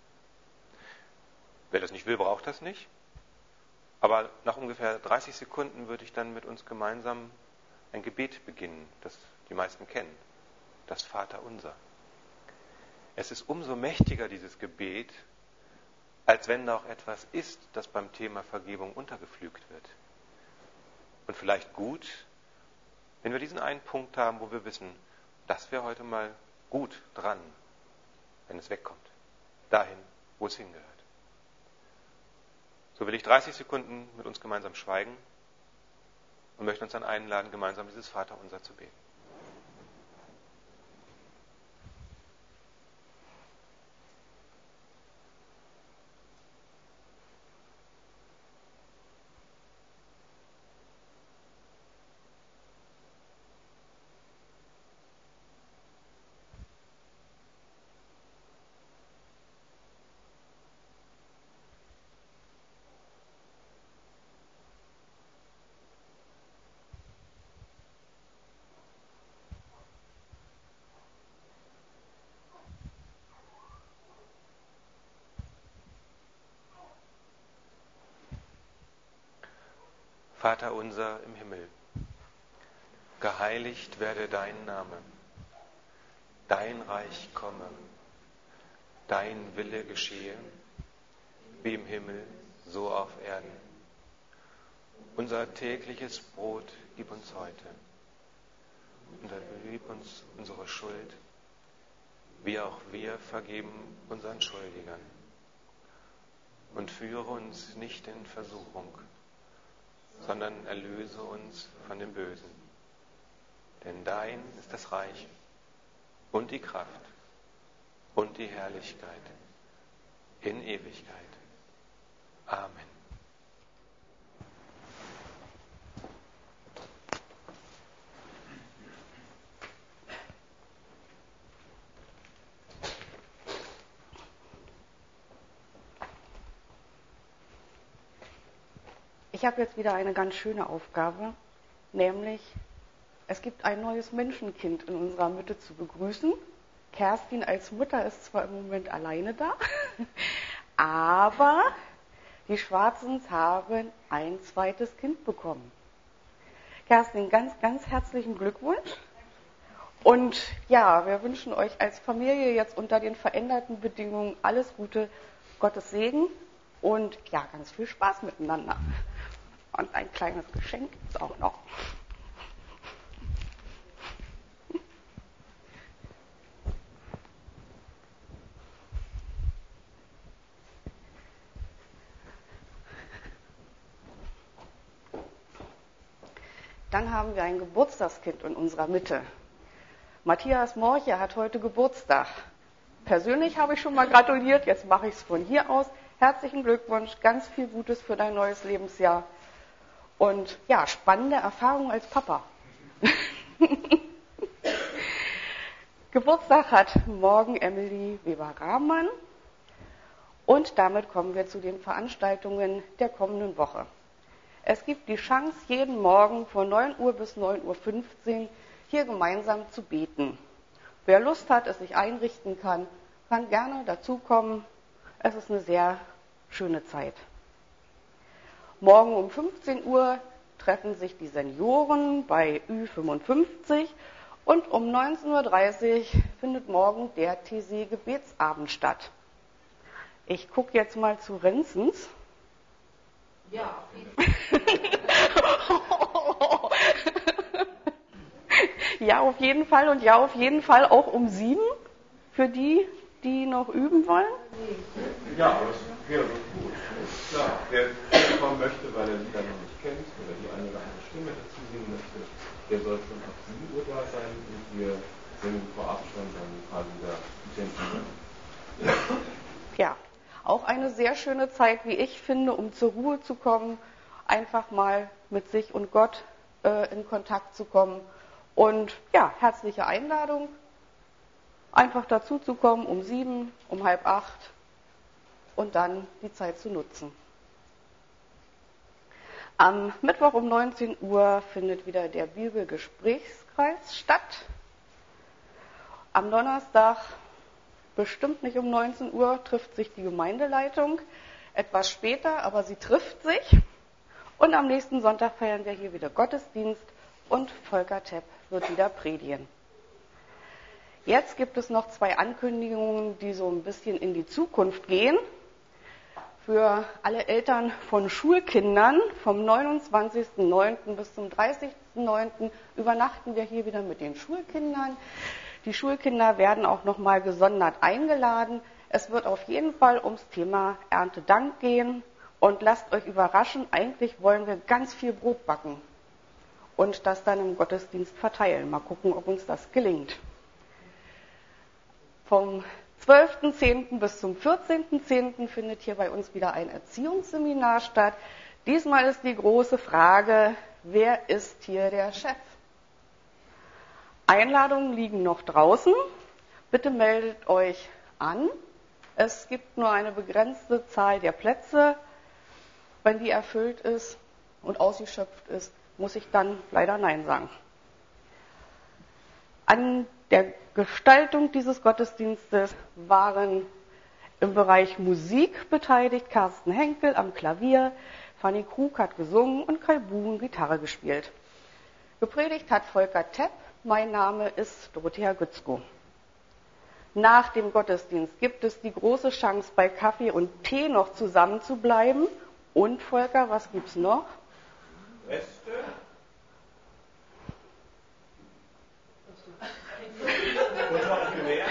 Wer das nicht will, braucht das nicht. Aber nach ungefähr 30 Sekunden würde ich dann mit uns gemeinsam ein Gebet beginnen, das die meisten kennen. Das Vaterunser. Es ist umso mächtiger, dieses Gebet, als wenn da auch etwas ist, das beim Thema Vergebung untergepflügt wird. Und vielleicht gut, wenn wir diesen einen Punkt haben, wo wir wissen, das wäre heute mal gut dran, wenn es wegkommt. Dahin, wo es hingehört. So will ich 30 Sekunden mit uns gemeinsam schweigen und möchte uns dann einladen, gemeinsam dieses Vaterunser zu beten. Vater unser im Himmel, geheiligt werde dein Name, dein Reich komme, dein Wille geschehe, wie im Himmel, so auf Erden. Unser tägliches Brot gib uns heute und vergib uns unsere Schuld, wie auch wir vergeben unseren Schuldigern. Und führe uns nicht in Versuchung, sondern erlöse uns von dem Bösen. Denn dein ist das Reich und die Kraft und die Herrlichkeit in Ewigkeit. Amen. Ich habe jetzt wieder eine ganz schöne Aufgabe, nämlich es gibt ein neues Menschenkind in unserer Mitte zu begrüßen. Kerstin als Mutter ist zwar im Moment alleine da, aber die Schwarzens haben ein zweites Kind bekommen. Kerstin, ganz, ganz herzlichen Glückwunsch. Und ja, wir wünschen euch als Familie jetzt unter den veränderten Bedingungen alles Gute, Gottes Segen und ja, ganz viel Spaß miteinander. Und ein kleines Geschenk ist auch noch. Dann haben wir ein Geburtstagskind in unserer Mitte. Matthias Morche hat heute Geburtstag. Persönlich habe ich schon mal gratuliert, jetzt mache ich es von hier aus. Herzlichen Glückwunsch, ganz viel Gutes für dein neues Lebensjahr. Und ja, spannende Erfahrung als Papa. Geburtstag hat morgen Emily Weber-Rahmann. Und damit kommen wir zu den Veranstaltungen der kommenden Woche. Es gibt die Chance, jeden Morgen von 9 Uhr bis 9:15 Uhr hier gemeinsam zu beten. Wer Lust hat, es sich einrichten kann, kann gerne dazukommen. Es ist eine sehr schöne Zeit. Morgen um 15 Uhr treffen sich die Senioren bei Ü55 und um 19:30 Uhr findet morgen der TC-Gebetsabend statt. Ich gucke jetzt mal zu Renzens. Ja, auf jeden Fall. Ja, auf jeden Fall und ja, auf jeden Fall auch um 7 für die, die noch üben wollen. Ja, aber das wäre gut. Klar, wer kommen möchte, weil er Lieder noch nicht kennt oder die eine oder andere Stimme dazu singen möchte, der soll schon ab 7 Uhr da sein und wir singen vorab schon dann ein paar Lieder intensiver. Ja, Auch eine sehr schöne Zeit, wie ich finde, um zur Ruhe zu kommen, einfach mal mit sich und Gott in Kontakt zu kommen. Und ja, herzliche Einladung, einfach dazu zu kommen um 7, um 7:30 und dann die Zeit zu nutzen. Am Mittwoch um 19 Uhr findet wieder der Bibelgesprächskreis statt. Am Donnerstag, bestimmt nicht um 19 Uhr, trifft sich die Gemeindeleitung. Etwas später, aber sie trifft sich. Und am nächsten Sonntag feiern wir hier wieder Gottesdienst und Volker Tepp wird wieder predigen. Jetzt gibt es noch 2 Ankündigungen, die so ein bisschen in die Zukunft gehen. Für alle Eltern von Schulkindern vom 29.09. bis zum 30.09. übernachten wir hier wieder mit den Schulkindern. Die Schulkinder werden auch nochmal gesondert eingeladen. Es wird auf jeden Fall ums Thema Erntedank gehen. Und lasst euch überraschen, eigentlich wollen wir ganz viel Brot backen und das dann im Gottesdienst verteilen. Mal gucken, ob uns das gelingt. Vom 12.10. bis zum 14.10. findet hier bei uns wieder ein Erziehungsseminar statt. Diesmal ist die große Frage, wer ist hier der Chef? Einladungen liegen noch draußen. Bitte meldet euch an. Es gibt nur eine begrenzte Zahl der Plätze. Wenn die erfüllt ist und ausgeschöpft ist, muss ich dann leider Nein sagen. An der Gestaltung dieses Gottesdienstes waren im Bereich Musik beteiligt Carsten Henkel am Klavier, Fanny Krug hat gesungen und Kai Buhn Gitarre gespielt. Gepredigt hat Volker Tepp, mein Name ist Dorothea Gützko. Nach dem Gottesdienst gibt es die große Chance, bei Kaffee und Tee noch zusammen zu bleiben. Und Volker, was gibt's noch? Reste? Und noch viel mehr?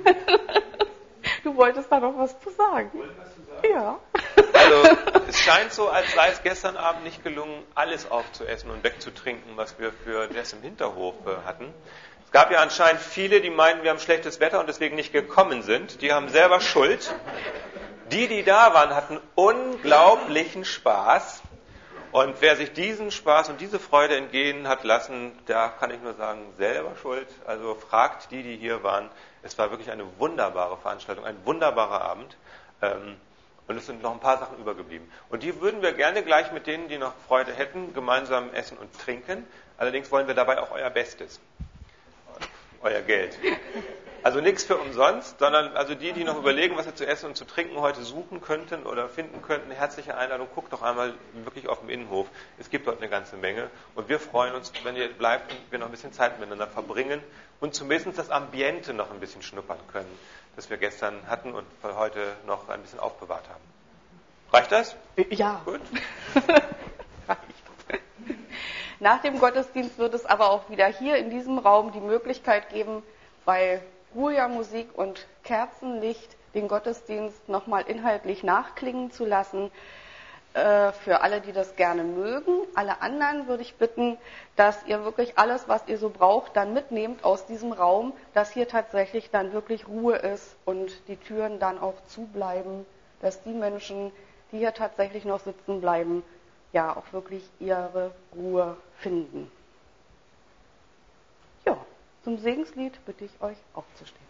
Du wolltest da noch was zu sagen. Ja. Also es scheint so, als sei es gestern Abend nicht gelungen, alles aufzuessen und wegzutrinken, was wir für das im Hinterhof hatten. Es gab ja anscheinend viele, die meinten, wir haben schlechtes Wetter und deswegen nicht gekommen sind. Die haben selber Schuld. Die da waren, hatten unglaublichen Spaß. Und wer sich diesen Spaß und diese Freude entgehen hat lassen, da kann ich nur sagen, selber schuld. Also fragt die hier waren. Es war wirklich eine wunderbare Veranstaltung, ein wunderbarer Abend. Und es sind noch ein paar Sachen übergeblieben. Und die würden wir gerne gleich mit denen, die noch Freude hätten, gemeinsam essen und trinken. Allerdings wollen wir dabei auch euer Bestes. Euer Geld. Also nichts für umsonst, sondern also die noch überlegen, was sie zu essen und zu trinken heute suchen könnten oder finden könnten, herzliche Einladung, guckt doch einmal wirklich auf dem Innenhof. Es gibt dort eine ganze Menge und wir freuen uns, wenn ihr bleibt und wir noch ein bisschen Zeit miteinander verbringen und zumindest das Ambiente noch ein bisschen schnuppern können, das wir gestern hatten und für heute noch ein bisschen aufbewahrt haben. Reicht das? Ja. Gut. Reicht. Nach dem Gottesdienst wird es aber auch wieder hier in diesem Raum die Möglichkeit geben, bei ruhiger Musik und Kerzenlicht den Gottesdienst nochmal inhaltlich nachklingen zu lassen. Für alle, die das gerne mögen. Alle anderen würde ich bitten, dass ihr wirklich alles, was ihr so braucht, dann mitnehmt aus diesem Raum, dass hier tatsächlich dann wirklich Ruhe ist und die Türen dann auch zubleiben, dass die Menschen, die hier tatsächlich noch sitzen bleiben, ja auch wirklich ihre Ruhe finden. Ja, zum Segenslied bitte ich euch aufzustehen.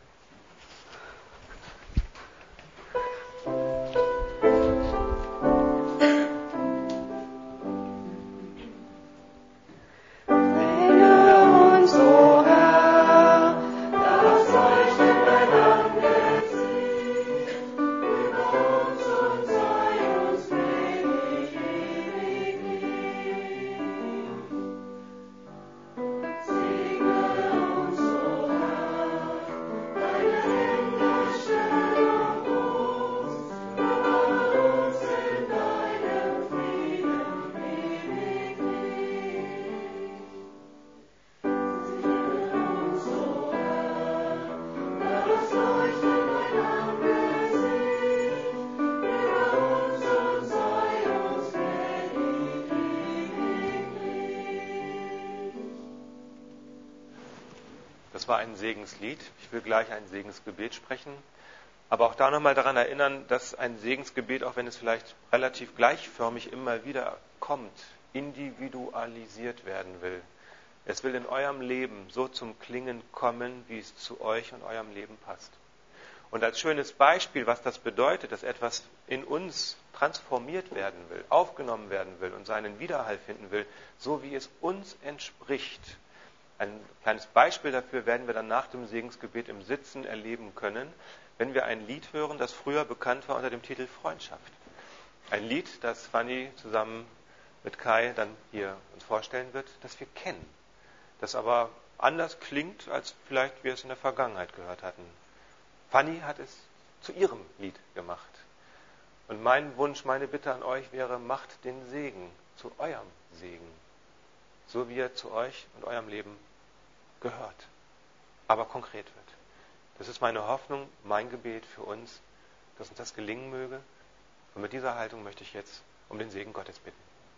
Das war ein Segenslied. Ich will gleich ein Segensgebet sprechen. Aber auch da nochmal daran erinnern, dass ein Segensgebet, auch wenn es vielleicht relativ gleichförmig immer wieder kommt, individualisiert werden will. Es will in eurem Leben so zum Klingen kommen, wie es zu euch und eurem Leben passt. Und als schönes Beispiel, was das bedeutet, dass etwas in uns transformiert werden will, aufgenommen werden will und seinen Widerhall finden will, so wie es uns entspricht. Ein kleines Beispiel dafür werden wir dann nach dem Segensgebet im Sitzen erleben können, wenn wir ein Lied hören, das früher bekannt war unter dem Titel Freundschaft. Ein Lied, das Fanny zusammen mit Kai dann hier uns vorstellen wird, das wir kennen, das aber anders klingt, als vielleicht wir es in der Vergangenheit gehört hatten. Fanny hat es zu ihrem Lied gemacht. Und mein Wunsch, meine Bitte an euch wäre, macht den Segen zu eurem Segen, so wie er zu euch und eurem Leben gehört, aber konkret wird. Das ist meine Hoffnung, mein Gebet für uns, dass uns das gelingen möge. Und mit dieser Haltung möchte ich jetzt um den Segen Gottes bitten.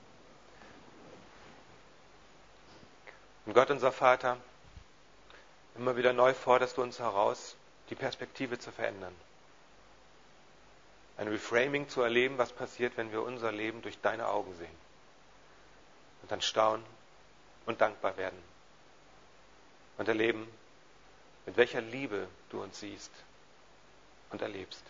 Und Gott, unser Vater, immer wieder neu forderst du uns heraus, die Perspektive zu verändern. Ein Reframing zu erleben, was passiert, wenn wir unser Leben durch deine Augen sehen. Und dann staunen und dankbar werden. Und erleben, mit welcher Liebe du uns siehst und erlebst.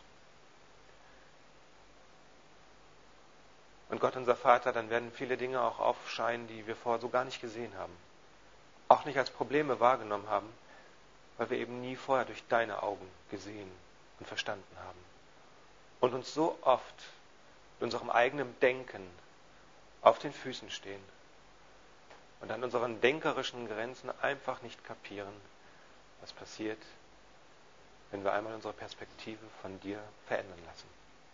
Und Gott, unser Vater, dann werden viele Dinge auch aufscheinen, die wir vorher so gar nicht gesehen haben. Auch nicht als Probleme wahrgenommen haben, weil wir eben nie vorher durch deine Augen gesehen und verstanden haben. Und uns so oft mit unserem eigenen Denken auf den Füßen stehen und an unseren denkerischen Grenzen einfach nicht kapieren, was passiert, wenn wir einmal unsere Perspektive von dir verändern lassen.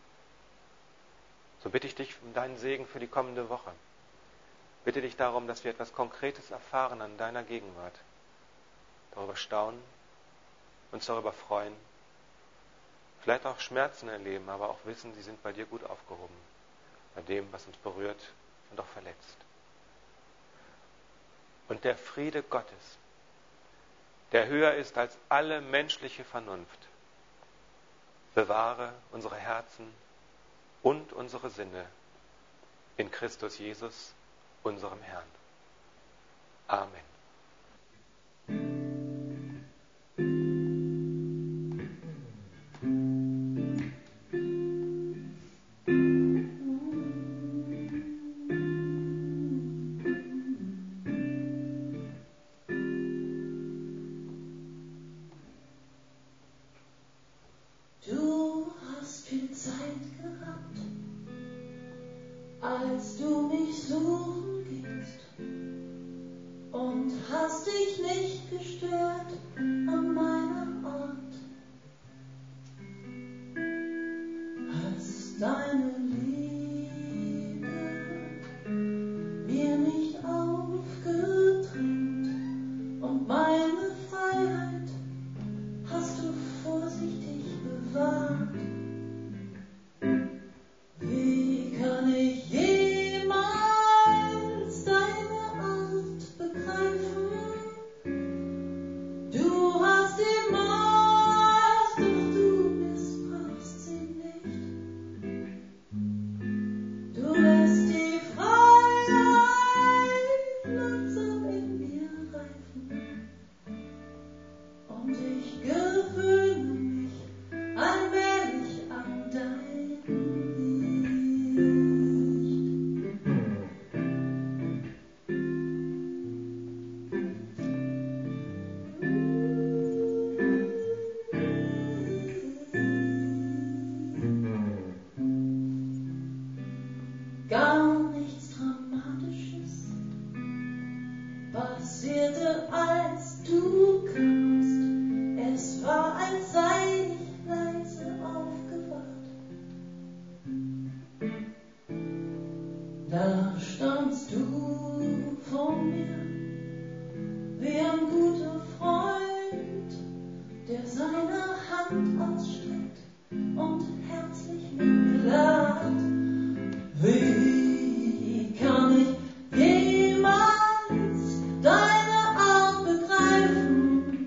So bitte ich dich um deinen Segen für die kommende Woche. Bitte dich darum, dass wir etwas Konkretes erfahren an deiner Gegenwart, darüber staunen, uns darüber freuen, vielleicht auch Schmerzen erleben, aber auch wissen, sie sind bei dir gut aufgehoben, bei dem, was uns berührt und auch verletzt. Und der Friede Gottes, der höher ist als alle menschliche Vernunft, bewahre unsere Herzen und unsere Sinne in Christus Jesus, unserem Herrn. Amen. Du hast viel Zeit gehabt, als du mich suchen gingst, und hast dich nicht gestört an meiner Art. Hast deine Liebe mir nicht aufgedrängt, und meine Freiheit hast du vorsichtig bewahrt. Wie kann ich jemals deine Art begreifen? Du hast die Macht, doch du missbrauchst sie nicht. Du lässt die Freiheit langsam in mir reifen, und ich gewöhne mich allmählich an dein Licht. Gar nichts Dramatisches passierte, als du kamst. Es war, als sei ich leise aufgewacht. Da standst du vor mir wie ein guter Freund, der seine Hand ausstreckt und herzlich mit mir lacht. Wie kann ich jemals deine Art begreifen?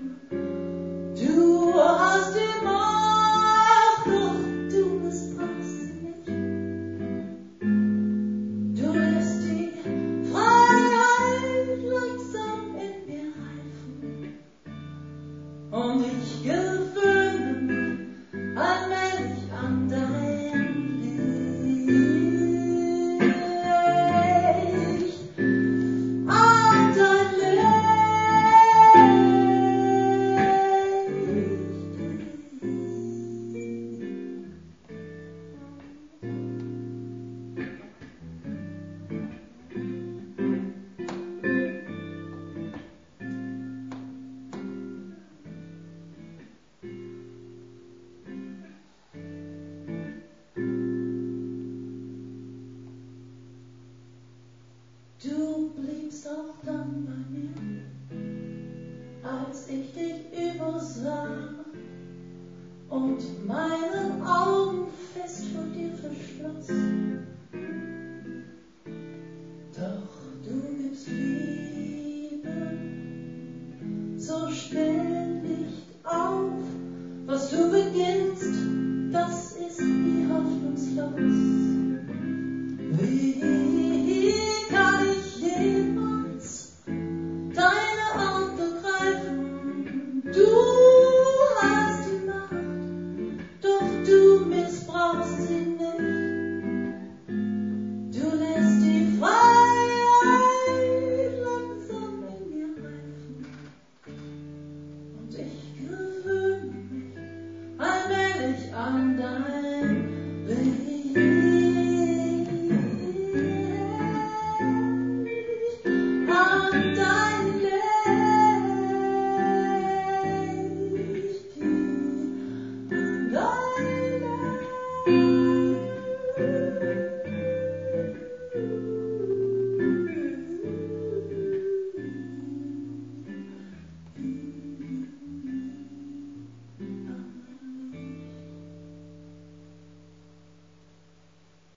Du bliebst auch dann bei mir, als ich dich übersah und meine Augen fest vor dir verschloss. Doch du gibst Liebe so schnell nicht auf. Was du beginnst, das ist nie hoffnungslos.